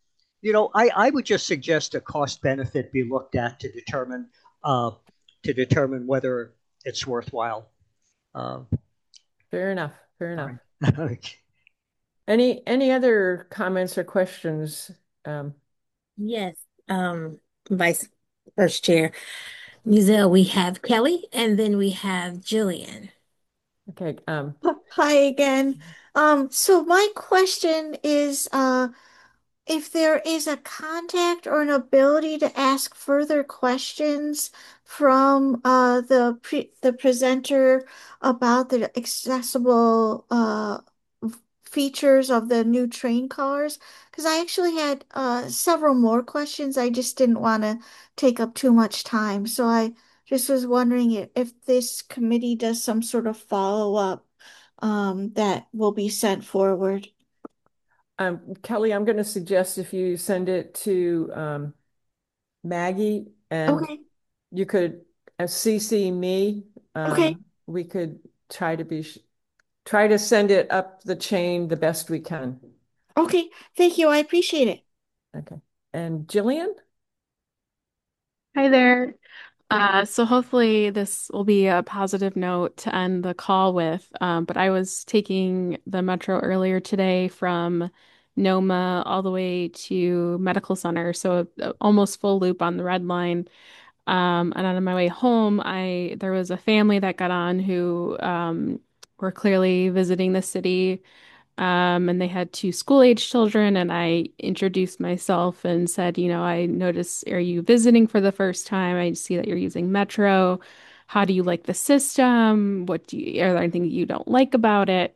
I would just suggest a cost benefit be looked at uh, to determine whether it's worthwhile. Uh, Fair enough. Fair enough. okay. Any other comments or questions? Yes, Vice First Chair Mizell, we have Kelly, and then we have Jillian. Okay. Hi again. So my question is, if there is a contact or an ability to ask further questions from the presenter about the accessible features of the new train cars, because I actually had several more questions. I just didn't want to take up too much time. So I just was wondering if this committee does some sort of follow-up that will be sent forward. Kelly, I'm going to suggest if you send it to Maggie and Okay. you could CC me. Okay. We could try to send it up the chain the best we can. Okay. Thank you. I appreciate it. Okay. And Jillian? Hi there. So hopefully this will be a positive note to end the call with. But I was taking the metro earlier today from Noma all the way to Medical Center, so almost full loop on the Red Line. And on my way home, I there was a family that got on who were clearly visiting the city. And they had two school-age children, and I introduced myself and said, I notice, are you visiting for the first time? I see that you're using Metro. How do you like the system? Are there anything you don't like about it?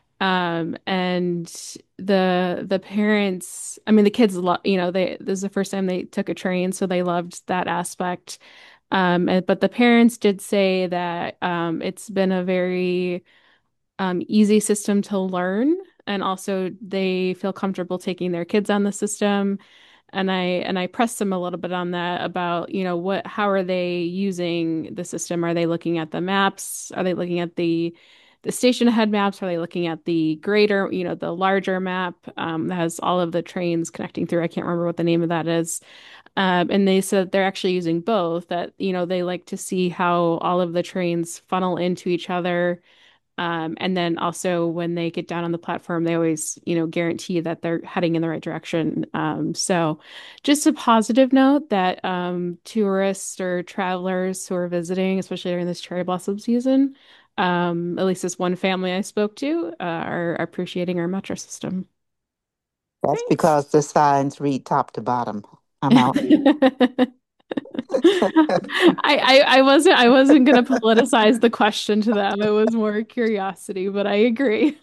And the parents, I mean, the kids, this is the first time they took a train, so they loved that aspect. But the parents did say that it's been a very easy system to learn, and also they feel comfortable taking their kids on the system. And I pressed them a little bit on that about, how are they using the system? Are they looking at the maps? Are they looking at the station ahead maps? Are they looking at the greater, the larger map that has all of the trains connecting through? I can't remember what the name of that is. And they said they're actually using both, that, they like to see how all of the trains funnel into each other. And then also when they get down on the platform, they always, guarantee that they're heading in the right direction. So just a positive note that tourists or travelers who are visiting, especially during this cherry blossom season, at least this one family I spoke to, are appreciating our metro system. That's because the signs read top to bottom. I'm out. I wasn't gonna politicize the question to them. It was more curiosity, but I agree.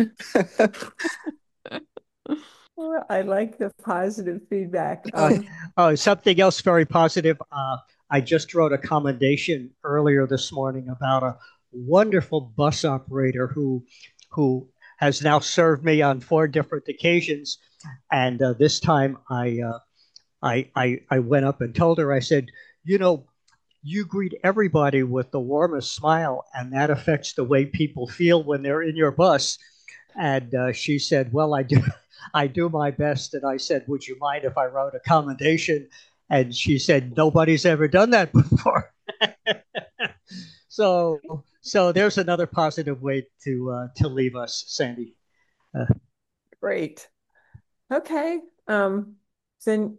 Well, I like the positive feedback. Something else very positive. I just wrote a commendation earlier this morning about a wonderful bus operator who has now served me on 4 different occasions, and this time I went up and told her, I said, you greet everybody with the warmest smile, and that affects the way people feel when they're in your bus. And she said, well, I do my best. And I said, would you mind if I wrote a commendation? And she said, nobody's ever done that before. So there's another positive way to leave us, Sandy. Great. Okay. Then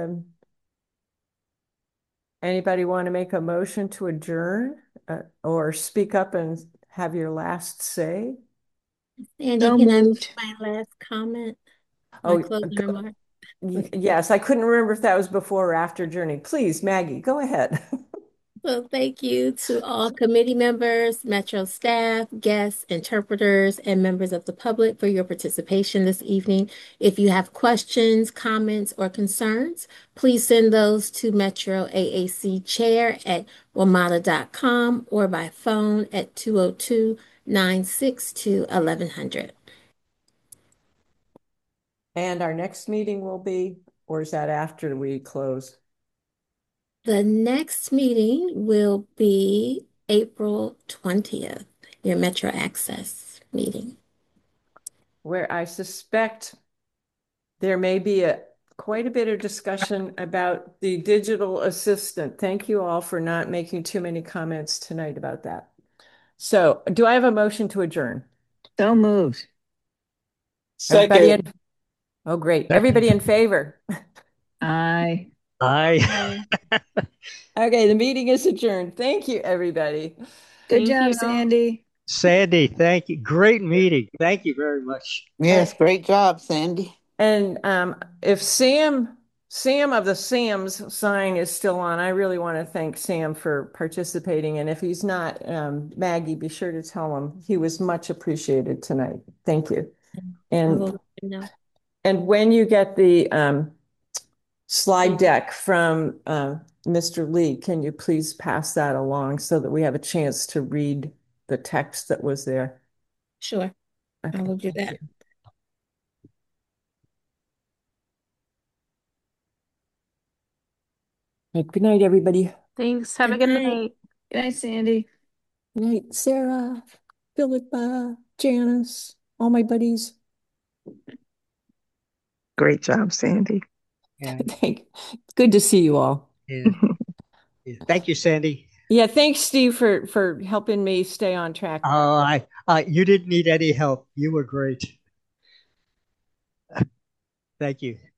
anybody want to make a motion to adjourn or speak up and have your last say? Sandy, So can I make moved. my last comment? Oh, My closing remark? yes. I couldn't remember if that was before or after adjourning. Please, Maggie, go ahead. Well, thank you to all committee members, Metro staff, guests, interpreters, and members of the public for your participation this evening. If you have questions, comments, or concerns, please send those to Metro AAC Chair at WMATA.com or by phone at 202-962-1100. And our next meeting will be, or is that after we close? The next meeting will be April 20th, your Metro Access meeting. Where I suspect there may be quite a bit of discussion about the digital assistant. Thank you all for not making too many comments tonight about that. So do I have a motion to adjourn? So moved. Second. Oh, great. Everybody in favor? Aye. Aye. Okay, the meeting is adjourned. Thank you, everybody. Good Thank job, you. Sandy. Sandy, thank you. Great meeting. Thank you very much. Yes, great job, Sandy. And if Sam of the Sam's sign is still on, I really want to thank Sam for participating. And if he's not, Maggie, be sure to tell him he was much appreciated tonight. Thank you. And when you get the slide deck from Mr. Lee, can you please pass that along so that we have a chance to read the text that was there? Sure. Okay, I will do that. Good night, everybody. Thanks. Have a good night. Good night, Sandy. Good night, Sarah, Philippa, Janice, all my buddies. Great job, Sandy. Yeah. Good to see you all. Yeah. Thank you, Sandy. Yeah, thanks, Steve, for helping me stay on track. You didn't need any help. You were great. Thank you.